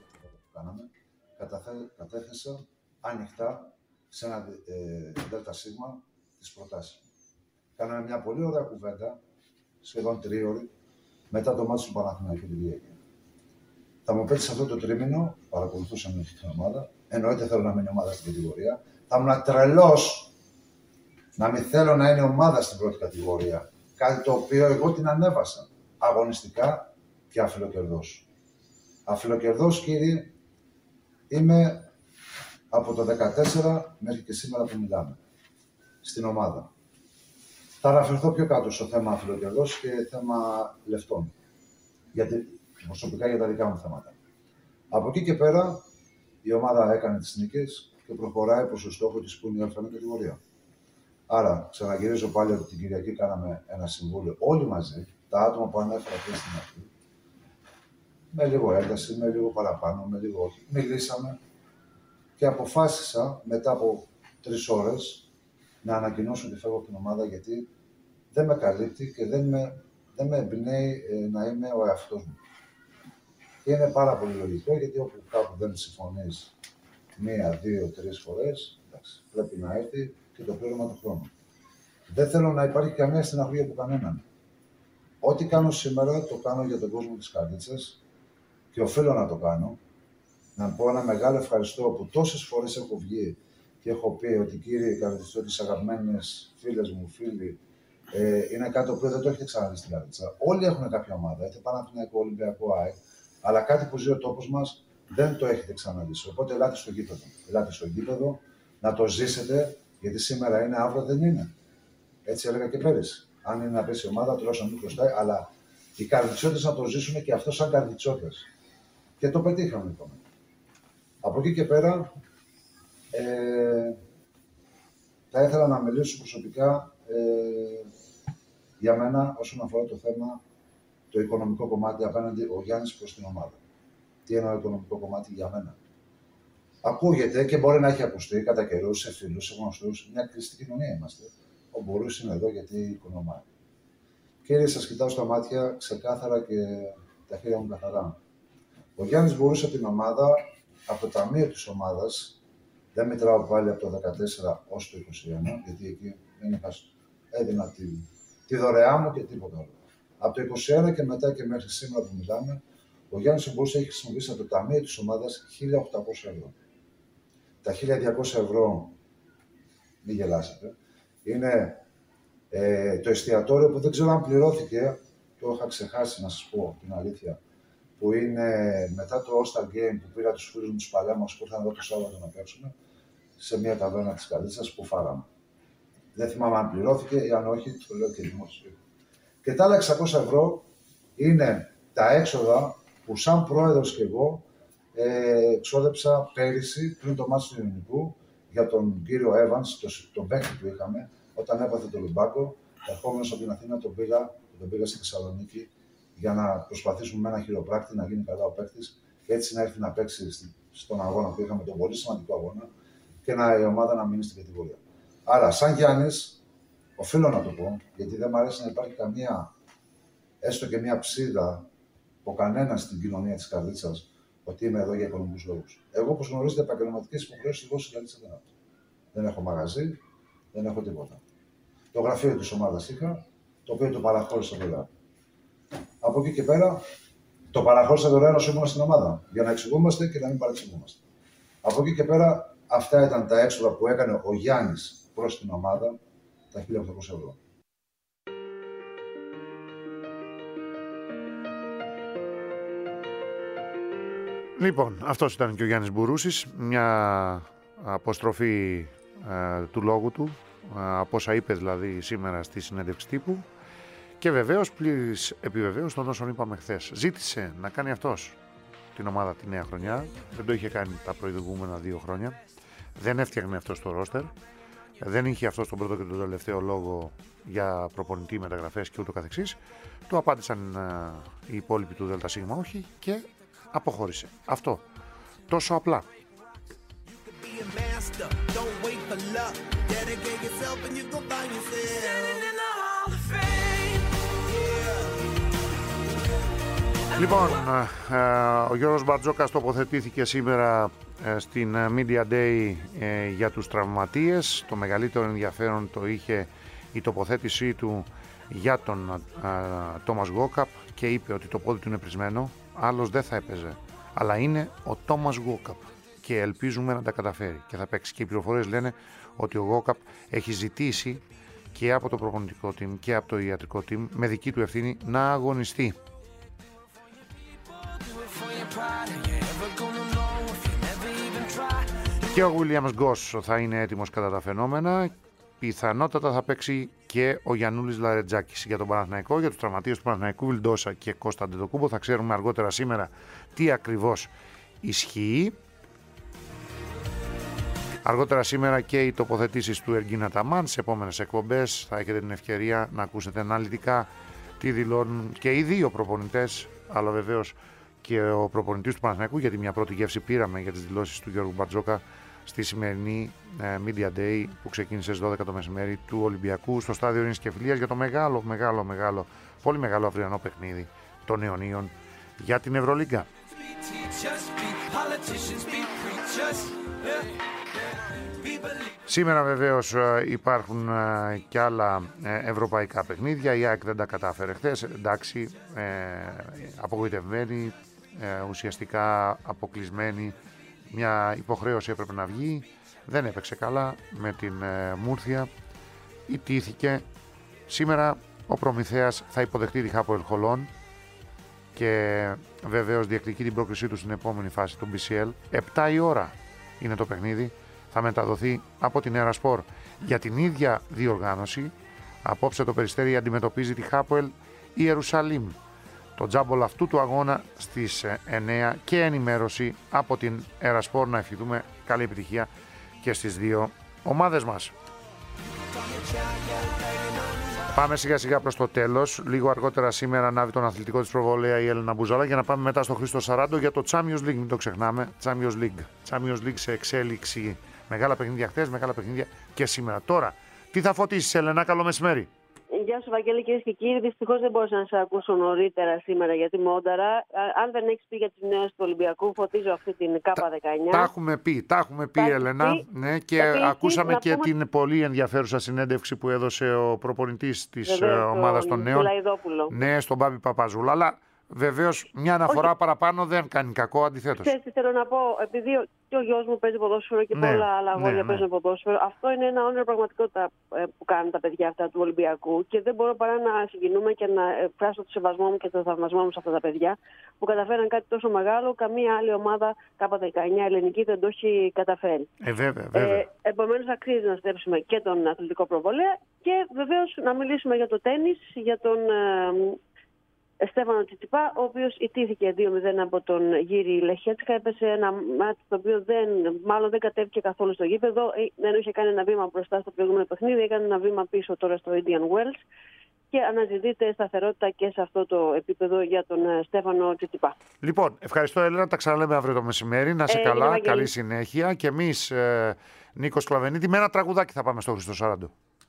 Κατέθεσα ανοιχτά σε ένα ΔΣ τις προτάσεις. Κάναμε μια πολύ ωραία κουβέντα, σχεδόν 3 ώρες, μετά το μάτι του Παναθηναϊκού τη Διέγεια. Θα μου πείτε σε αυτό το τρίμηνο, παρακολουθούσαμε την ομάδα. Εννοείται θέλω να μείνει ομάδα στην κατηγορία. Θα ήμουν τρελός να μην θέλω να είναι ομάδα στην πρώτη κατηγορία. Κάτι το οποίο εγώ την ανέβασα αγωνιστικά και αφιλοκερδός. Αφιλοκερδός, κύριε, είμαι από το 2014 μέχρι και σήμερα που μιλάμε στην ομάδα. Θα αναφερθώ πιο κάτω στο θέμα αφιλοκερδός και θέμα λεφτών. Γιατί προσωπικά για τα δικά μου θέματα. Από εκεί και πέρα η ομάδα έκανε τις νίκες και προχωράει προς το στόχο της που είναι η αλφανή κατηγορία. Άρα, ξαναγυρίζω πάλι ότι την Κυριακή κάναμε ένα συμβούλιο όλοι μαζί, τα άτομα που ανέφερα και στην αρχή, με λίγο ένταση, με λίγο παραπάνω, με λίγο όχι. Μιλήσαμε και αποφάσισα μετά από 3 ώρες να ανακοινώσω ότι φεύγω από την ομάδα, γιατί δεν με καλύπτει και δεν με εμπνέει να είμαι ο εαυτός μου. Και είναι πάρα πολύ λογικό, γιατί όπου κάπου δεν συμφωνείς 1, 2, 3 φορές, εντάξει, πρέπει να έρθει και το πλήρωμα του χρόνου. Δεν θέλω να υπάρχει καμία στεναχωρία από κανέναν. Ό,τι κάνω σήμερα το κάνω για τον κόσμο της Καρδίτσας και οφείλω να το κάνω. Να πω ένα μεγάλο ευχαριστώ που τόσες φορές έχω βγει και έχω πει ότι κύριε Καρδιτσότης, αγαπημένες φίλες μου, φίλοι, είναι κάτι το οποίο δεν το έχετε ξαναδεί στην Καρδίτσα. Όλοι έχουν κάποια ομάδα, είτε Παναθηναϊκό, Ολυμπιακό, ΑΕΚ, αλλά κάτι που ζει ο τόπος μας δεν το έχετε ξαναδεί. Οπότε ελάτε στο γήπεδο. Ελάτε στο γήπεδο να το ζήσετε, γιατί σήμερα είναι, αύριο δεν είναι. Έτσι έλεγα και πέρυσι. Αν είναι να πέσει η ομάδα, τουλάχιστον μην χρωστάει, αλλά οι Καρδιτσότες να το ζήσουν και αυτό σαν Καρδιτσότες. Και το πετύχαμε λοιπόν. Από εκεί και πέρα, θα ήθελα να μιλήσω προσωπικά για μένα όσον αφορά το θέμα το οικονομικό κομμάτι απέναντι ο Γιάννης προς την ομάδα. Τι είναι το οικονομικό κομμάτι για μένα. Ακούγεται και μπορεί να έχει ακουστεί κατά καιρούς σε φίλους, σε γνωστούς, μια κλειστή κοινωνία είμαστε. Ο Μπορούς είναι εδώ γιατί οικονομάει. Κύριε, σας κοιτάω στα μάτια ξεκάθαρα και τα χέρια μου καθαρά. Ο Γιάννης μπορούσε από την ομάδα, από το ταμείο της ομάδας, δεν μετράω πάλι από το 14 ως το 21, γιατί εκεί έδινα τη δωρεά μου και τίποτα άλλο. Από το 21 και μετά και μέχρι σήμερα που μιλάμε, ο Γιάννης μπορούσε να έχει χρησιμοποιήσει από το ταμείο της ομάδας 1.800 ευρώ. Τα 1.200 ευρώ, μην γελάσετε, είναι το εστιατόριο που δεν ξέρω αν πληρώθηκε, το είχα ξεχάσει να σας πω την αλήθεια, που είναι μετά το All-Star Game που πήρα τους φίλους μου τους παλέμους που ήρθαν εδώ το Σάββατο να παίξουμε, σε μια ταβέρνα της Καρδίτσας που φάγαμε. Δεν θυμάμαι αν πληρώθηκε ή αν όχι, το λέω και δημόσιο. Και τα άλλα 600 ευρώ είναι τα έξοδα που σαν πρόεδρος και εγώ εξόδεψα πέρυσι, πριν το μάτι του Ιωνικού, για τον κύριο Evans, τον παίκτη που είχαμε, όταν έπαθε το Λουμπάκο, ερχόμενος από την Αθήνα τον πήγα στη Θεσσαλονίκη για να προσπαθήσουμε με ένα χειροπράκτη να γίνει καλά ο παίκτης και έτσι να έρθει να παίξει στον αγώνα που είχαμε, τον πολύ σημαντικό αγώνα, και η ομάδα να μείνει στην κατηγορία. Άρα, σαν Γιάννης, οφείλω να το πω, γιατί δεν μου αρέσει να υπάρχει καμία, έστω και μια ψίδα από κανένα στην κοινωνία της Καρδίτσας, ότι είμαι εδώ για οικονομικούς λόγους. Εγώ, όπως γνωρίζετε, επαγγελματικές υποχρεώσεις εγώ στην Καρδίτσα δεν έχω. Δεν έχω μαγαζί, δεν έχω τίποτα. Το γραφείο της ομάδας είχα, το οποίο το παραχώρησα δωρεάν. Από εκεί και πέρα, το παραχώρησα δωρεάν όσο ήμουν στην ομάδα, για να εξηγούμαστε και να μην παρεξηγούμαστε. Από εκεί και πέρα, αυτά ήταν τα έξοδα που έκανε ο Γιάννης προς την ομάδα, τα 1.800 ευρώ. Λοιπόν, αυτός ήταν και ο Γιάννης Μπουρούσης, μια αποστροφή του λόγου του, από όσα είπε δηλαδή σήμερα στη συνέντευξη τύπου, και βεβαίως πλήρης επιβεβαίωση των όσων είπαμε χθες. Ζήτησε να κάνει αυτός την ομάδα τη νέα χρονιά, δεν το είχε κάνει τα προηγούμενα 2 χρόνια, δεν έφτιαχνε αυτό το ρόστερ, δεν είχε αυτό τον πρώτο και τον τελευταίο λόγο για προπονητή, μεταγραφές και ούτω καθεξής. Του απάντησαν οι υπόλοιποι του ΔΣ όχι και αποχώρησε. Αυτό. Τόσο απλά. Λοιπόν, ο Γιώργος Μπαρτζόκας τοποθετήθηκε σήμερα στην Media Day για τους τραυματίες. Το μεγαλύτερο ενδιαφέρον το είχε η τοποθέτησή του για τον Τόμας Γκόκαπ και είπε ότι το πόδι του είναι πρισμένο, άλλος δεν θα έπαιζε. Αλλά είναι ο Τόμας Γκόκαπ και ελπίζουμε να τα καταφέρει και θα παίξει. Και οι πληροφορίες λένε ότι ο Γκόκαπ έχει ζητήσει και από το προπονητικό team και από το ιατρικό team με δική του ευθύνη να αγωνιστεί. Και ο Williams Goss θα είναι έτοιμος κατά τα φαινόμενα. Πιθανότατα θα παίξει και ο Γιαννούλης Λαρετζάκης. Για τον Παναθηναϊκό, για τους τραυματίες του Παναθηναϊκού, Βιλντόσα και Κώστα Αντετοκούμπο, θα ξέρουμε αργότερα σήμερα τι ακριβώς ισχύει. Αργότερα σήμερα και οι τοποθετήσεις του Εργίν Αταμάν. Σε επόμενες εκπομπές θα έχετε την ευκαιρία να ακούσετε αναλυτικά τι δηλώνουν και οι δύο προπονητές, αλλά βεβαίως και ο προπονητής του Παναθηναϊκού, γιατί μια πρώτη γεύση πήραμε για τις δηλώσεις του Γιώργου Μπαρτζόκα στη σημερινή Media Day που ξεκίνησε στις 12 το μεσημέρι του Ολυμπιακού στο στάδιο Ειρήνης και Φιλίας για το μεγάλο, πολύ μεγάλο αυριανό παιχνίδι των Ιωνίων για την Ευρωλίγκα. Σήμερα βεβαίως υπάρχουν και άλλα ευρωπαϊκά παιχνίδια. Η ΑΕΚ δεν τα κατάφερε χθες, εντάξει, απογοητευμένη, ουσιαστικά αποκλεισμένη. Μια υποχρέωση έπρεπε να βγει, δεν έπαιξε καλά με την Μούρθια, ιτήθηκε. Σήμερα ο Προμηθέας θα υποδεχτεί τη Χάποελ Χολόν και βεβαίως διεκδικεί την πρόκρισή του στην επόμενη φάση του BCL. 7 η ώρα είναι το παιχνίδι, θα μεταδοθεί από την Ερασπορ. Για την ίδια διοργάνωση, απόψε το Περιστέρι αντιμετωπίζει τη Χάποελ Ιερουσαλήμ. Το τζάμπολ αυτού του αγώνα στις 9 και ενημέρωση από την Ερασπορ. Να ευχηθούμε καλή επιτυχία και στις δύο ομάδες μας. Πάμε σιγά σιγά προς το τέλος. Λίγο αργότερα σήμερα ανάβει τον αθλητικό της προβολέα η Έλενα Μπουζάλα για να πάμε μετά στο Χρήστο Σαράντο για το Champions League. Μην το ξεχνάμε. Champions League σε εξέλιξη. Μεγάλα παιχνίδια χθες, μεγάλα παιχνίδια και σήμερα. Τώρα, τι θα φωτίσεις, Έλενα? Καλό μεσημέρι. Γεια σου, Βαγγέλη, κυρίες και κύριοι. Δυστυχώς δεν μπορούσα να σε ακούσω νωρίτερα σήμερα γιατί μόνταρα. Αν δεν έχεις πει για τις νέες του Ολυμπιακού, φωτίζω αυτή την K19. Τα έχουμε πει, Έλενα. Ναι, και ακούσαμε και την πολύ ενδιαφέρουσα συνέντευξη που έδωσε ο προπονητής της ομάδας των νέων. Ναι, στον Μπάμπη Παπαζούλα. Αλλά βεβαίως μια αναφορά παραπάνω δεν κάνει κακό, αντιθέτως. Ξέρεις τι θέλω να πω, επειδή και ο γιος μου παίζει ποδόσφαιρο και πολλά άλλα αγόρια παίζουν ποδόσφαιρο, αυτό είναι ένα όνειρο πραγματικότητα που κάνουν τα παιδιά αυτά του Ολυμπιακού και δεν μπορώ παρά να συγκινούμε και να εκφράσω το σεβασμό μου και το θαυμασμό μου σε αυτά τα παιδιά που καταφέραν κάτι τόσο μεγάλο. Καμία άλλη ομάδα K19 ελληνική δεν το έχει καταφέρει. Βέβαια. Επομένως, αξίζει να στρέψουμε και τον αθλητικό προβολέα και βεβαίως να μιλήσουμε για το τένις, για τον Στέφανο Τσιτσιπά, ο οποίος ιτήθηκε 2-0 από τον Γύρι Λεχέτσκα. Έπεσε ένα μάτι το οποίο μάλλον δεν κατέβηκε καθόλου στο γήπεδο. Δεν είχε κάνει ένα βήμα μπροστά στο προηγούμενο παιχνίδι, έκανε ένα βήμα πίσω τώρα στο Indian Wells και αναζητείται σταθερότητα και σε αυτό το επίπεδο για τον Στέφανο Τσιτσιπά. Λοιπόν, ευχαριστώ, Έλενα. Τα ξαναλέμε αύριο το μεσημέρι. Να σε καλά, καλή συνέχεια. Και εμείς, Νίκος Κλαβενίτη, με ένα τραγουδάκι θα πάμε στο Χρήστο Σαράντο.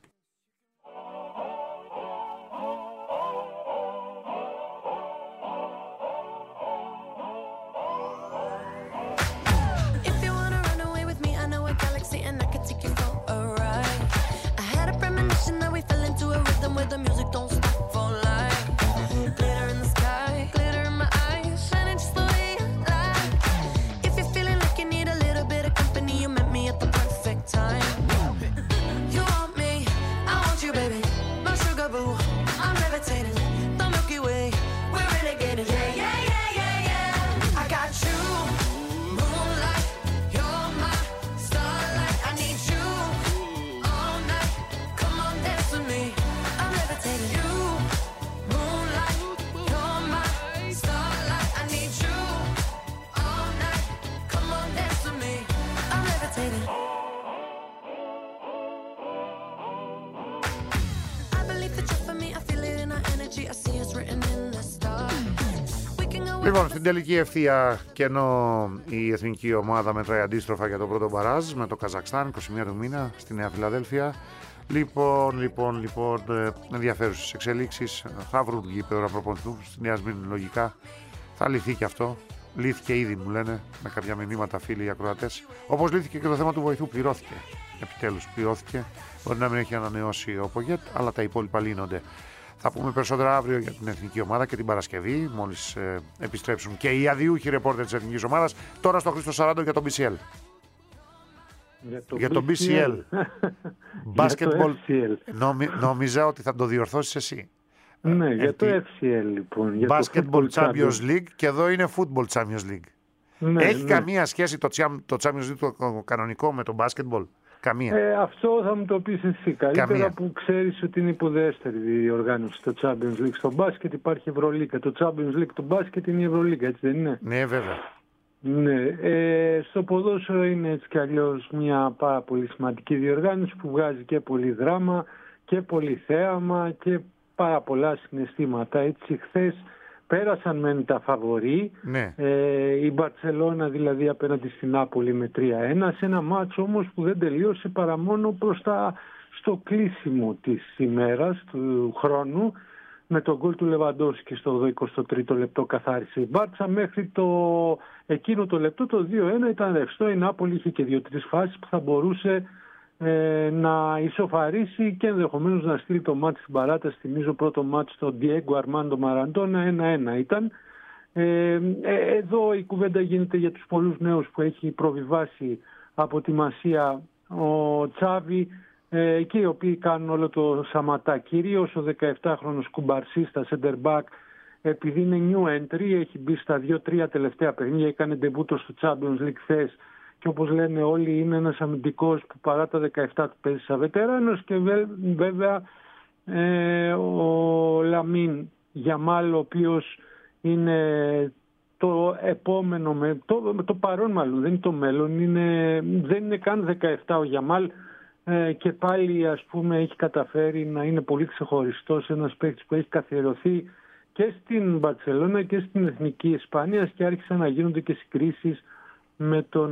Λοιπόν, στην τελική ευθεία και ενώ η εθνική ομάδα μετράει αντίστροφα για το πρώτο μπαράζ με το Καζακστάν 21 του μήνα στη Νέα Φιλαδέλφια. Λοιπόν, ενδιαφέρουσες εξελίξεις. Θα βρουν γήπεδο να προπονηθούν στη Νέα Σμύρνη, λογικά. Θα λυθεί και αυτό. Λύθηκε ήδη, μου λένε, με κάποια μηνύματα φίλοι οι ακροατές. Όπως λύθηκε και το θέμα του βοηθού, πληρώθηκε. Επιτέλους πληρώθηκε. Μπορεί να μην έχει ανανεώσει ο Πογέτ, αλλά τα υπόλοιπα λύνονται. Θα πούμε περισσότερα αύριο για την εθνική ομάδα και την Παρασκευή, μόλις επιστρέψουν και οι αδιούχοι ρεπόρτερ της εθνικής ομάδας. Τώρα στο Χρήστο Σαράντο για το BCL. Για το BCL. Basketball. Νόμιζα ότι θα το διορθώσεις εσύ. Ναι, για το FCL λοιπόν. Για Basketball Champions League και εδώ είναι Football Champions League. Ναι, έχει καμία σχέση το Champions League το κανονικό με το basketball? Καμία. Αυτό θα μου το πεις εσύ καλύτερα, που ξέρεις ότι είναι υποδέστερη η οργάνωση το Champions League. Στο μπάσκετ υπάρχει Ευρωλίγκα. Το Champions League του μπάσκετ είναι η Ευρωλίγκα, έτσι δεν είναι? Ναι, βέβαια. Ναι, στο ποδόσφαιρο είναι έτσι κι αλλιώς μια πάρα πολύ σημαντική διοργάνωση που βγάζει και πολύ δράμα και πολύ θέαμα και πάρα πολλά συναισθήματα. Έτσι χθες πέρασαν μεν τα φαβορί, ναι. Η Μπαρτσελώνα δηλαδή απέναντι στην Νάπολη με 3-1, σε ένα μάτσο όμως που δεν τελείωσε παρά μόνο στο κλείσιμο της ημέρας, του χρόνου, με τον γκολ του Λεβαντόφσκι στο 23ο λεπτό καθάρισε η Μπάρτσα. Μέχρι εκείνο το λεπτό, το 2-1, ήταν ρευστό. Η Νάπολη είχε και 2-3 φάσεις που θα μπορούσε να ισοφαρίσει και ενδεχομένως να στείλει το μάτς στην παράταση. Θυμίζω πρώτο μάτς στο Diego Armando Maradona, 1-1 ήταν. Εδώ η κουβέντα γίνεται για τους πολλούς νέους που έχει προβιβάσει από τη Μασία ο Τσάβη, και οι οποίοι κάνουν όλο το σαματά. Κυρίως ο 17χρονος Κουμπαρσίστα, center back, επειδή είναι new entry, έχει μπει στα 2-3 τελευταία παιχνίδια, έκανε ντεμπούτο στο Champions League χθες και όπως λένε όλοι είναι ένας αμυντικός που παρά τα 17 του παίζει σαν βετεράνος, και βέβαια ο Λαμίν Γιαμάλ, ο οποίος είναι το επόμενο, το παρόν μάλλον, δεν είναι το μέλλον, δεν είναι καν 17 ο Γιαμάλ, και πάλι ας πούμε έχει καταφέρει να είναι πολύ ξεχωριστός, ένας παίκτης που έχει καθιερωθεί και στην Μπαρτσελώνα και στην Εθνική Ισπανίας, και άρχισαν να γίνονται και συγκρίσεις με τον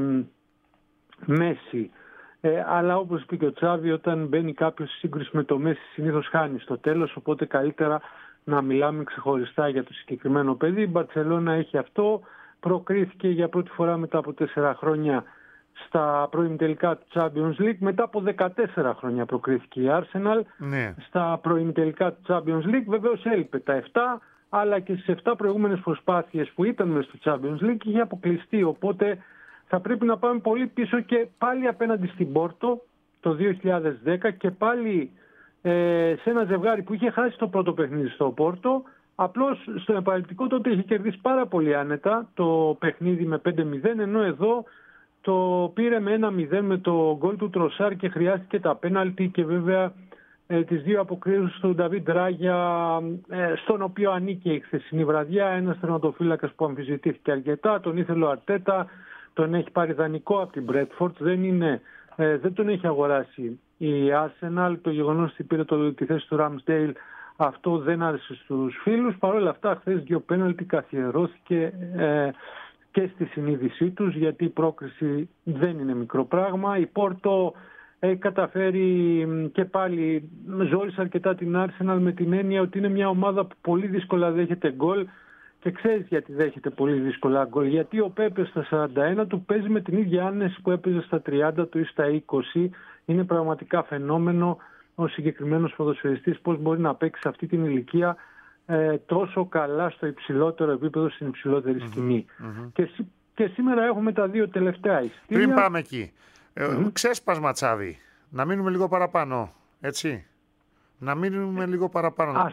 Μέση. Αλλά όπως είπε και ο Τσάβη, όταν μπαίνει κάποιος στη σύγκριση με το Μέση συνήθως χάνει στο τέλος, οπότε καλύτερα να μιλάμε ξεχωριστά για το συγκεκριμένο παιδί. Η Μπαρτσελώνα έχει αυτό, προκρίθηκε για πρώτη φορά μετά από 4 χρόνια στα προημιτελικά του Champions League. Μετά από 14 χρόνια προκρίθηκε η Arsenal, ναι, στα προημιτελικά του Champions League. Βεβαίως έλειπε τα 7, αλλά και στις 7 προηγούμενες προσπάθειες που ήταν μέσα στο Champions League είχε αποκλειστεί. Οπότε θα πρέπει να πάμε πολύ πίσω και πάλι απέναντι στην Πόρτο το 2010, και πάλι σε ένα ζευγάρι που είχε χάσει το πρώτο παιχνίδι στο Πόρτο. Απλώς στον επαναληπτικό τότε είχε κερδίσει πάρα πολύ άνετα το παιχνίδι με 5-0, ενώ εδώ το πήρε με 1-0 με το γκολ του Τροσάρ και χρειάστηκε τα πέναλτι, και βέβαια τις 2 αποκρίσεις του Νταβίντ Ράγια, στον οποίο ανήκε η χθεσινή βραδιά. Ένας τερματοφύλακας που αμφισβητήθηκε αρκετά, τον ήθελε ο Αρτέτα, τον έχει πάρει δανεικό από την Μπρέτφορντ, δεν τον έχει αγοράσει η Arsenal. Το γεγονός ότι πήρε τη θέση του Ramsdale, αυτό δεν άρεσε στους φίλους. Παρ' όλα αυτά χθες 2 πέναλτι καθιερώθηκε και στη συνείδησή τους, γιατί η πρόκριση δεν είναι μικρό πράγμα. Η Πόρτο έχει καταφέρει και πάλι ζόρισε αρκετά την Arsenal, με την έννοια ότι είναι μια ομάδα που πολύ δύσκολα δέχεται γκολ, και ξέρεις γιατί δέχεται πολύ δύσκολα γκολ. Γιατί ο Πέπε στα 41 του παίζει με την ίδια άνεση που έπαιζε στα 30 του ή στα 20. Είναι πραγματικά φαινόμενο ο συγκεκριμένος ποδοσφαιριστής πώς μπορεί να παίξει σε αυτή την ηλικία τόσο καλά στο υψηλότερο επίπεδο, στην υψηλότερη σκηνή. Και σήμερα έχουμε τα 2 τελευταία εισιτήρια. Πριν πάμε εκεί, ξέσπασμα Τσάβη, να μείνουμε λίγο παραπάνω, έτσι. Να μείνουμε λίγο παραπάνω.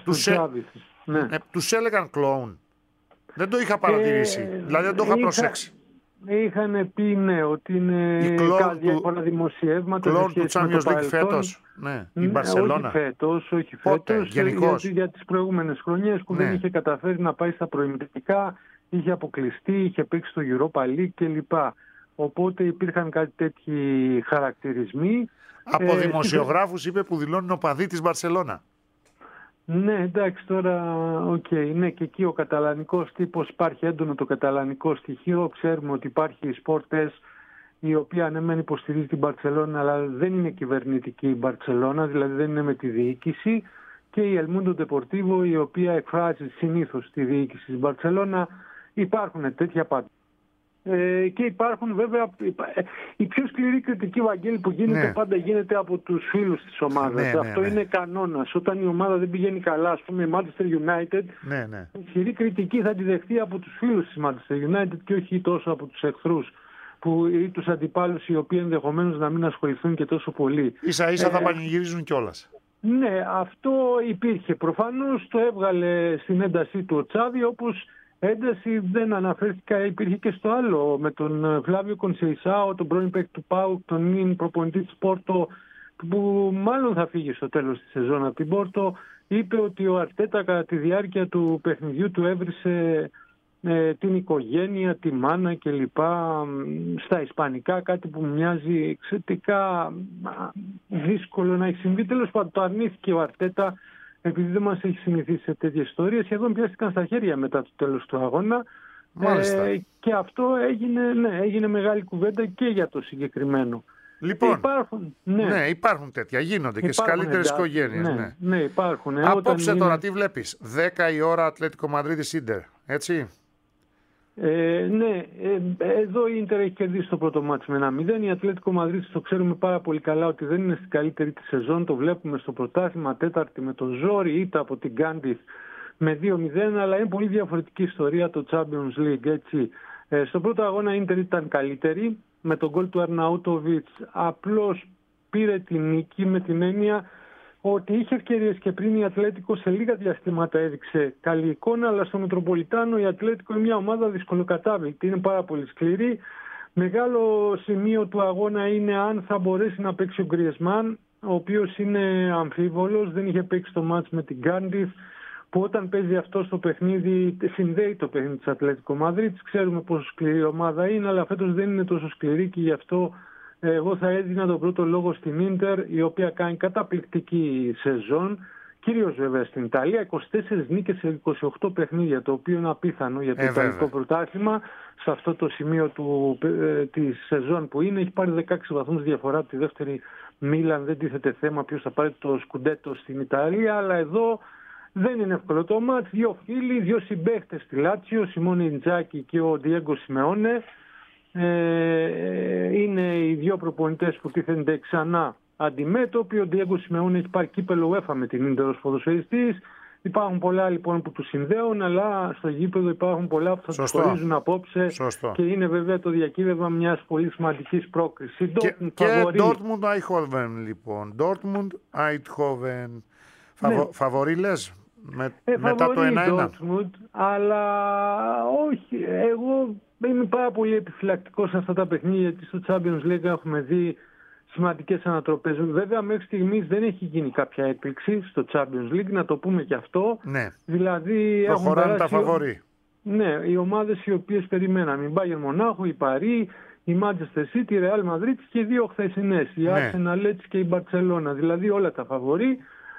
Τους έλεγαν κλόουν. Δεν το είχα παρατηρήσει, δηλαδή δεν το είχα προσέξει. Είχαν πει ναι, ότι είναι διάφορα δημοσιεύματα σε σχέση με το παρελθόν. Φέτος, ναι, η Μπαρσελώνα. Όχι φέτος, για τις προηγούμενες χρονιές που δεν είχε καταφέρει να πάει στα προημιτελικά, είχε αποκλειστεί, είχε παίξει στο Europa League κλπ. Οπότε υπήρχαν κάτι τέτοιοι χαρακτηρισμοί. Από δημοσιογράφους είπε που δηλώνουν οπαδοί της Μπαρσελώνα. Ναι, εντάξει, τώρα, ναι, και εκεί ο καταλανικός τύπος, υπάρχει έντονο το καταλανικό στοιχείο. Ξέρουμε ότι υπάρχει η Sportes, η οποία ναι μεν υποστηρίζει την Μπαρτσελώνα, αλλά δεν είναι κυβερνητική η Μπαρτσελώνα, δηλαδή δεν είναι με τη διοίκηση, και η El Mundo Deportivo, η οποία εκφράζει συνήθως τη διοίκηση της Μπαρτσελώνα. Υπάρχουν τέτοια πάντα. Και υπάρχουν βέβαια η πιο σκληρή κριτική, Βαγγέλη, που γίνεται πάντα γίνεται από τους φίλους της ομάδας. Αυτό είναι κανόνας. Όταν η ομάδα δεν πηγαίνει καλά, ας πούμε η Manchester United, η ισχυρή κριτική θα τη δεχτεί από τους φίλους της Manchester United και όχι τόσο από τους εχθρούς ή τους αντιπάλους, οι οποίοι ενδεχομένως να μην ασχοληθούν και τόσο πολύ. Ίσα-ίσα θα πανηγυρίζουν κιόλας. Ναι, αυτό υπήρχε. Προφανώς το έβγαλε στην έντασή του ο Τσάβη, όπως ένταση δεν αναφέρθηκα, υπήρχε και στο άλλο, με τον Φλάβιο Κονσεϊσάο, τον πρώην παίκτη του ΠΑΟΚ, τον νυν προπονητή της Πόρτο, που μάλλον θα φύγει στο τέλος της σεζόν από την Πόρτο. Είπε ότι ο Αρτέτα κατά τη διάρκεια του παιχνιδιού του έβρισε την οικογένεια, τη μάνα κλπ. Στα ισπανικά, κάτι που μοιάζει εξαιρετικά δύσκολο να έχει συμβεί. Τέλος πάντων, το αρνήθηκε ο Αρτέτα, επειδή δεν μας έχει συνηθίσει σε τέτοιες ιστορίες. Σχεδόν πιάστηκαν στα χέρια μετά το τέλος του αγώνα. Και αυτό έγινε μεγάλη κουβέντα και για το συγκεκριμένο. Λοιπόν, υπάρχουν τέτοια, γίνονται και στις καλύτερες οικογένειες. Ναι, υπάρχουν. Απόψε τώρα τι βλέπεις, 10 η ώρα Ατλέτικο Μαδρίδης Ίντερ, έτσι? Εδώ η Ίντερ έχει κερδίσει το πρώτο μάτς με 1-0. Η Ατλέτικο Μαδρίδης το ξέρουμε πάρα πολύ καλά ότι δεν είναι στην καλύτερη της σεζόν. Το βλέπουμε στο πρωτάθλημα, τέταρτη με το ζόρι, ήττα από την Γκάντιθ με 2-0, αλλά είναι πολύ διαφορετική ιστορία το Champions League, έτσι. Στο πρώτο αγώνα η Ίντερ ήταν καλύτερη, με τον γκολ του Αρναούτοβιτς απλώς πήρε την νίκη, με την έννοια ότι είχε ευκαιρίες και πριν. Η Ατλέτικο σε λίγα διαστήματα έδειξε καλή εικόνα, αλλά στο Μετροπολιτάνο η Ατλέτικο είναι μια ομάδα δυσκολοκατάβλητη, είναι πάρα πολύ σκληρή. Μεγάλο σημείο του αγώνα είναι αν θα μπορέσει να παίξει ο Γκριεσμάν, ο οποίος είναι αμφίβολος, δεν είχε παίξει το μάτς με την Γκάντιθ, που όταν παίζει αυτό στο παιχνίδι συνδέει το παιχνίδι της Ατλέτικο Μαδρίτης. Ξέρουμε πόσο σκληρή ομάδα είναι, αλλά φέτος δεν είναι τόσο σκληρή και γι' αυτό εγώ θα έδινα τον πρώτο λόγο στην Ίντερ, η οποία κάνει καταπληκτική σεζόν, κυρίως βέβαια στην Ιταλία, 24 νίκες σε 28 παιχνίδια, το οποίο είναι απίθανο για το Ιταλικό πρωτάθλημα. Σε αυτό το σημείο της σεζόν που είναι, έχει πάρει 16 βαθμούς διαφορά από τη δεύτερη Μίλαν, δεν τίθεται θέμα ποιος θα πάρει το σκουντέτο στην Ιταλία, αλλά εδώ δεν είναι εύκολο το μάτς. Δύο φίλοι, δύο συμπαίχτες στη Λάτσιο, Σιμώνε Ιντζάκη και ο Ντιέγκο Σιμεώνε. Είναι οι δύο προπονητές που τίθενται ξανά αντιμέτωποι. Ο Ντιέγκο Σιμεώνε έχει πάρει κύπελο UEFA με την Ίντερ ως ποδοσφαιριστής. Υπάρχουν πολλά λοιπόν που τους συνδέουν, αλλά στο γήπεδο υπάρχουν πολλά που θα τους χωρίζουν απόψε. Και είναι βέβαια το διακύβευμα μιας πολύ σημαντικής πρόκρισης. Και Dortmund Eindhoven λοιπόν. Dortmund Eindhoven. Φαβορί λες μετά το 1-1? Dortmund, αλλά όχι. Εγώ είμαι πάρα πολύ επιφυλακτικός σε αυτά τα παιχνίδια, γιατί στο Champions League έχουμε δει σημαντικές ανατροπές. Βέβαια μέχρι στιγμής δεν έχει γίνει κάποια έκπληξη στο Champions League, να το πούμε και αυτό. Ναι. Δηλαδή προχωράνε τα φαβορί. Ναι, οι ομάδες οι οποίες περιμέναμε. Η Bayern Μονάχου, η Παρί, η Manchester City, η Real Madrid και οι δύο χθεσινές. Η Arsenal και η Barcelona. Δηλαδή όλα τα φαβορί.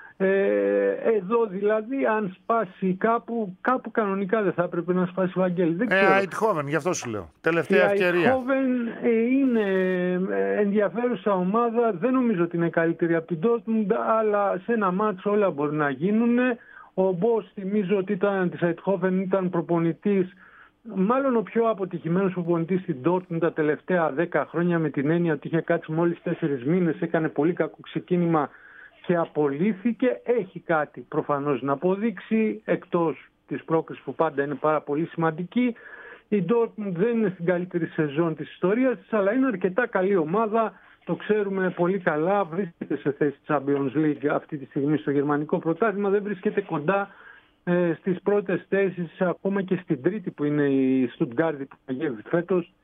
Εδώ δηλαδή αν σπάσει κάπου κανονικά δεν θα έπρεπε να σπάσει, Βαγγέλη. Eindhoven, γι' αυτό σου λέω. Τελευταία ευκαιρία. Eindhoven είναι ενδιαφέρουσα ομάδα. Δεν νομίζω ότι είναι καλύτερη από την Dortmund, αλλά σε ένα μάτσο όλα μπορεί να γίνουν. Ο Μπος, θυμίζω ότι της Eindhoven ήταν προπονητής, μάλλον ο πιο αποτυχημένος προπονητής στην Dortmund τα τελευταία 10 χρόνια, με την έννοια ότι είχε κάτσει μόλις 4 μήνες, έκανε πολύ κακό ξεκίνημα και απολύθηκε. Έχει κάτι προφανώς να αποδείξει, εκτός της πρόκρισης που πάντα είναι πάρα πολύ σημαντική. Η Dortmund δεν είναι στην καλύτερη σεζόν της ιστορίας της, αλλά είναι αρκετά καλή ομάδα, το ξέρουμε πολύ καλά. Βρίσκεται σε θέση Champions League αυτή τη στιγμή στο γερμανικό πρωτάθλημα, δεν βρίσκεται κοντά στις πρώτες θέσεις, ακόμα και στην τρίτη που είναι η Stuttgart που παγεύει φέτος.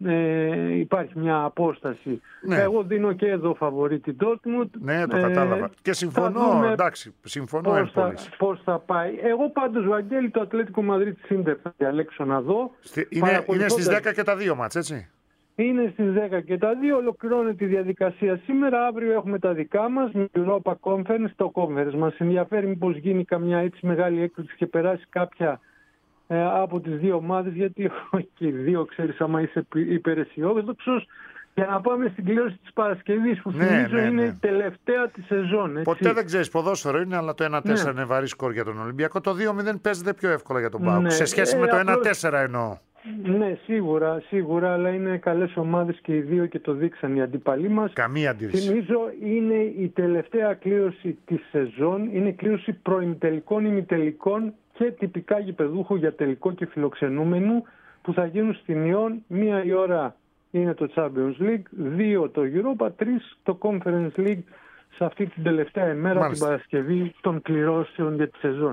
Υπάρχει μια απόσταση. Εγώ δίνω και εδώ φαβορί την Dortmund. Ναι, το κατάλαβα. Και συμφωνώ, εντάξει, συμφωνώ πώς θα πάει. Εγώ πάντως, Βαγγέλη, το Ατλέτικο Μαδρίτης Ίντερ θα διαλέξω να δω. Είναι στις 10 και τα δύο μάτς, έτσι? Είναι στις 10 και τα δύο. Ολοκληρώνεται η διαδικασία σήμερα. Αύριο έχουμε τα δικά μας με Europa Conference. Το Conference μας ενδιαφέρει μήπως γίνει καμιά έτσι μεγάλη έκπληξη και περάσει κάποια από τις δύο ομάδες, γιατί και οι δύο, ξέρεις, άμα είσαι υπεραισιόδοξος, για να πάμε στην κλήρωση της Παρασκευής που θυμίζω είναι η τελευταία της σεζόν. Έτσι. Ποτέ δεν ξέρεις, ποδόσφαιρο είναι, αλλά το 1-4 είναι βαρύ σκορ για τον Ολυμπιακό. Το 2-0 παίζεται πιο εύκολα για τον ΠΑΟΚ. Σε σχέση με το 1-4 εννοώ. Ναι, σίγουρα, αλλά είναι καλές ομάδες και οι δύο και το δείξαν οι αντίπαλοι μας. Καμία αντίρρηση. Θυμίζω είναι η τελευταία κλήρωση της σεζόν, είναι κλήρωση προημιτελικών, ημιτελικών και τυπικά γηπεδούχου για τελικό και φιλοξενούμενου που θα γίνουν στην Ιόν. 1 η ώρα είναι το Champions League, 2 το Europa, 3 το Conference League σε αυτή την τελευταία ημέρα, την Παρασκευή των κληρώσεων για τη σεζόν.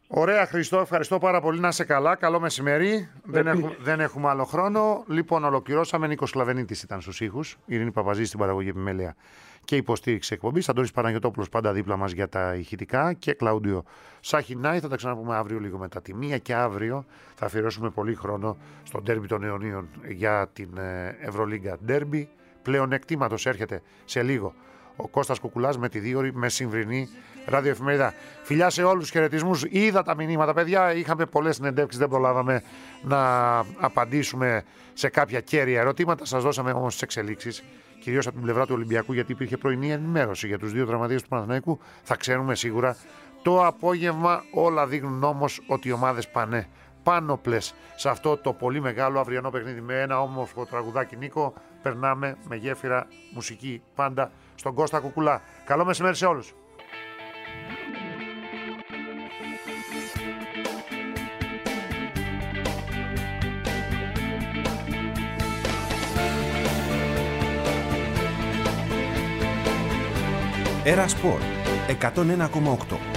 Ωραία, Χριστό, ευχαριστώ πάρα πολύ. Να είσαι καλά. Καλό μεσημέρι. Δεν έχουμε άλλο χρόνο. Λοιπόν, ολοκληρώσαμε. Νίκος Κλαβενίτης ήταν στους ήχους. Ειρήνη Παπαζή στην παραγωγή επιμέλεια και υποστήριξη εκπομπής. Αντώνης Παναγιωτόπουλος πάντα δίπλα μας για τα ηχητικά και Κλαούντιο Σαχινάη. Θα τα ξαναπούμε αύριο λίγο μετά τη 1 και αύριο θα αφιερώσουμε πολύ χρόνο στο ντέρμπι των αιωνίων για την Ευρωλίγκα ντέρμπι. Πλέον εκτίματος έρχεται σε λίγο ο Κώστας Κουκουλάς με τη 2ωρη μεσημβρινή ραδιοεφημερίδα. Φιλιά σε όλους, χαιρετισμούς. Είδα τα μηνύματα, παιδιά. Είχαμε πολλές συνεντεύξεις, δεν προλάβαμε να απαντήσουμε σε κάποια κέρια ερωτήματα. Σας δώσαμε όμως τις εξελίξεις, κυρίως από την πλευρά του Ολυμπιακού, γιατί υπήρχε πρωινή ενημέρωση για τους 2 τραυματίες του Παναθηναϊκού. Θα ξέρουμε σίγουρα το απόγευμα. Όλα δείχνουν όμως ότι οι ομάδες πάνε πάνωπλες σε αυτό το πολύ μεγάλο αυριανό παιχνίδι. Με ένα όμορφο τραγουδάκι, Νίκο, περνάμε με γέφυρα μουσική πάντα στον Κώστα Κουκουλά. Καλό μεσημέρι σε όλους. Era Sport 101,8.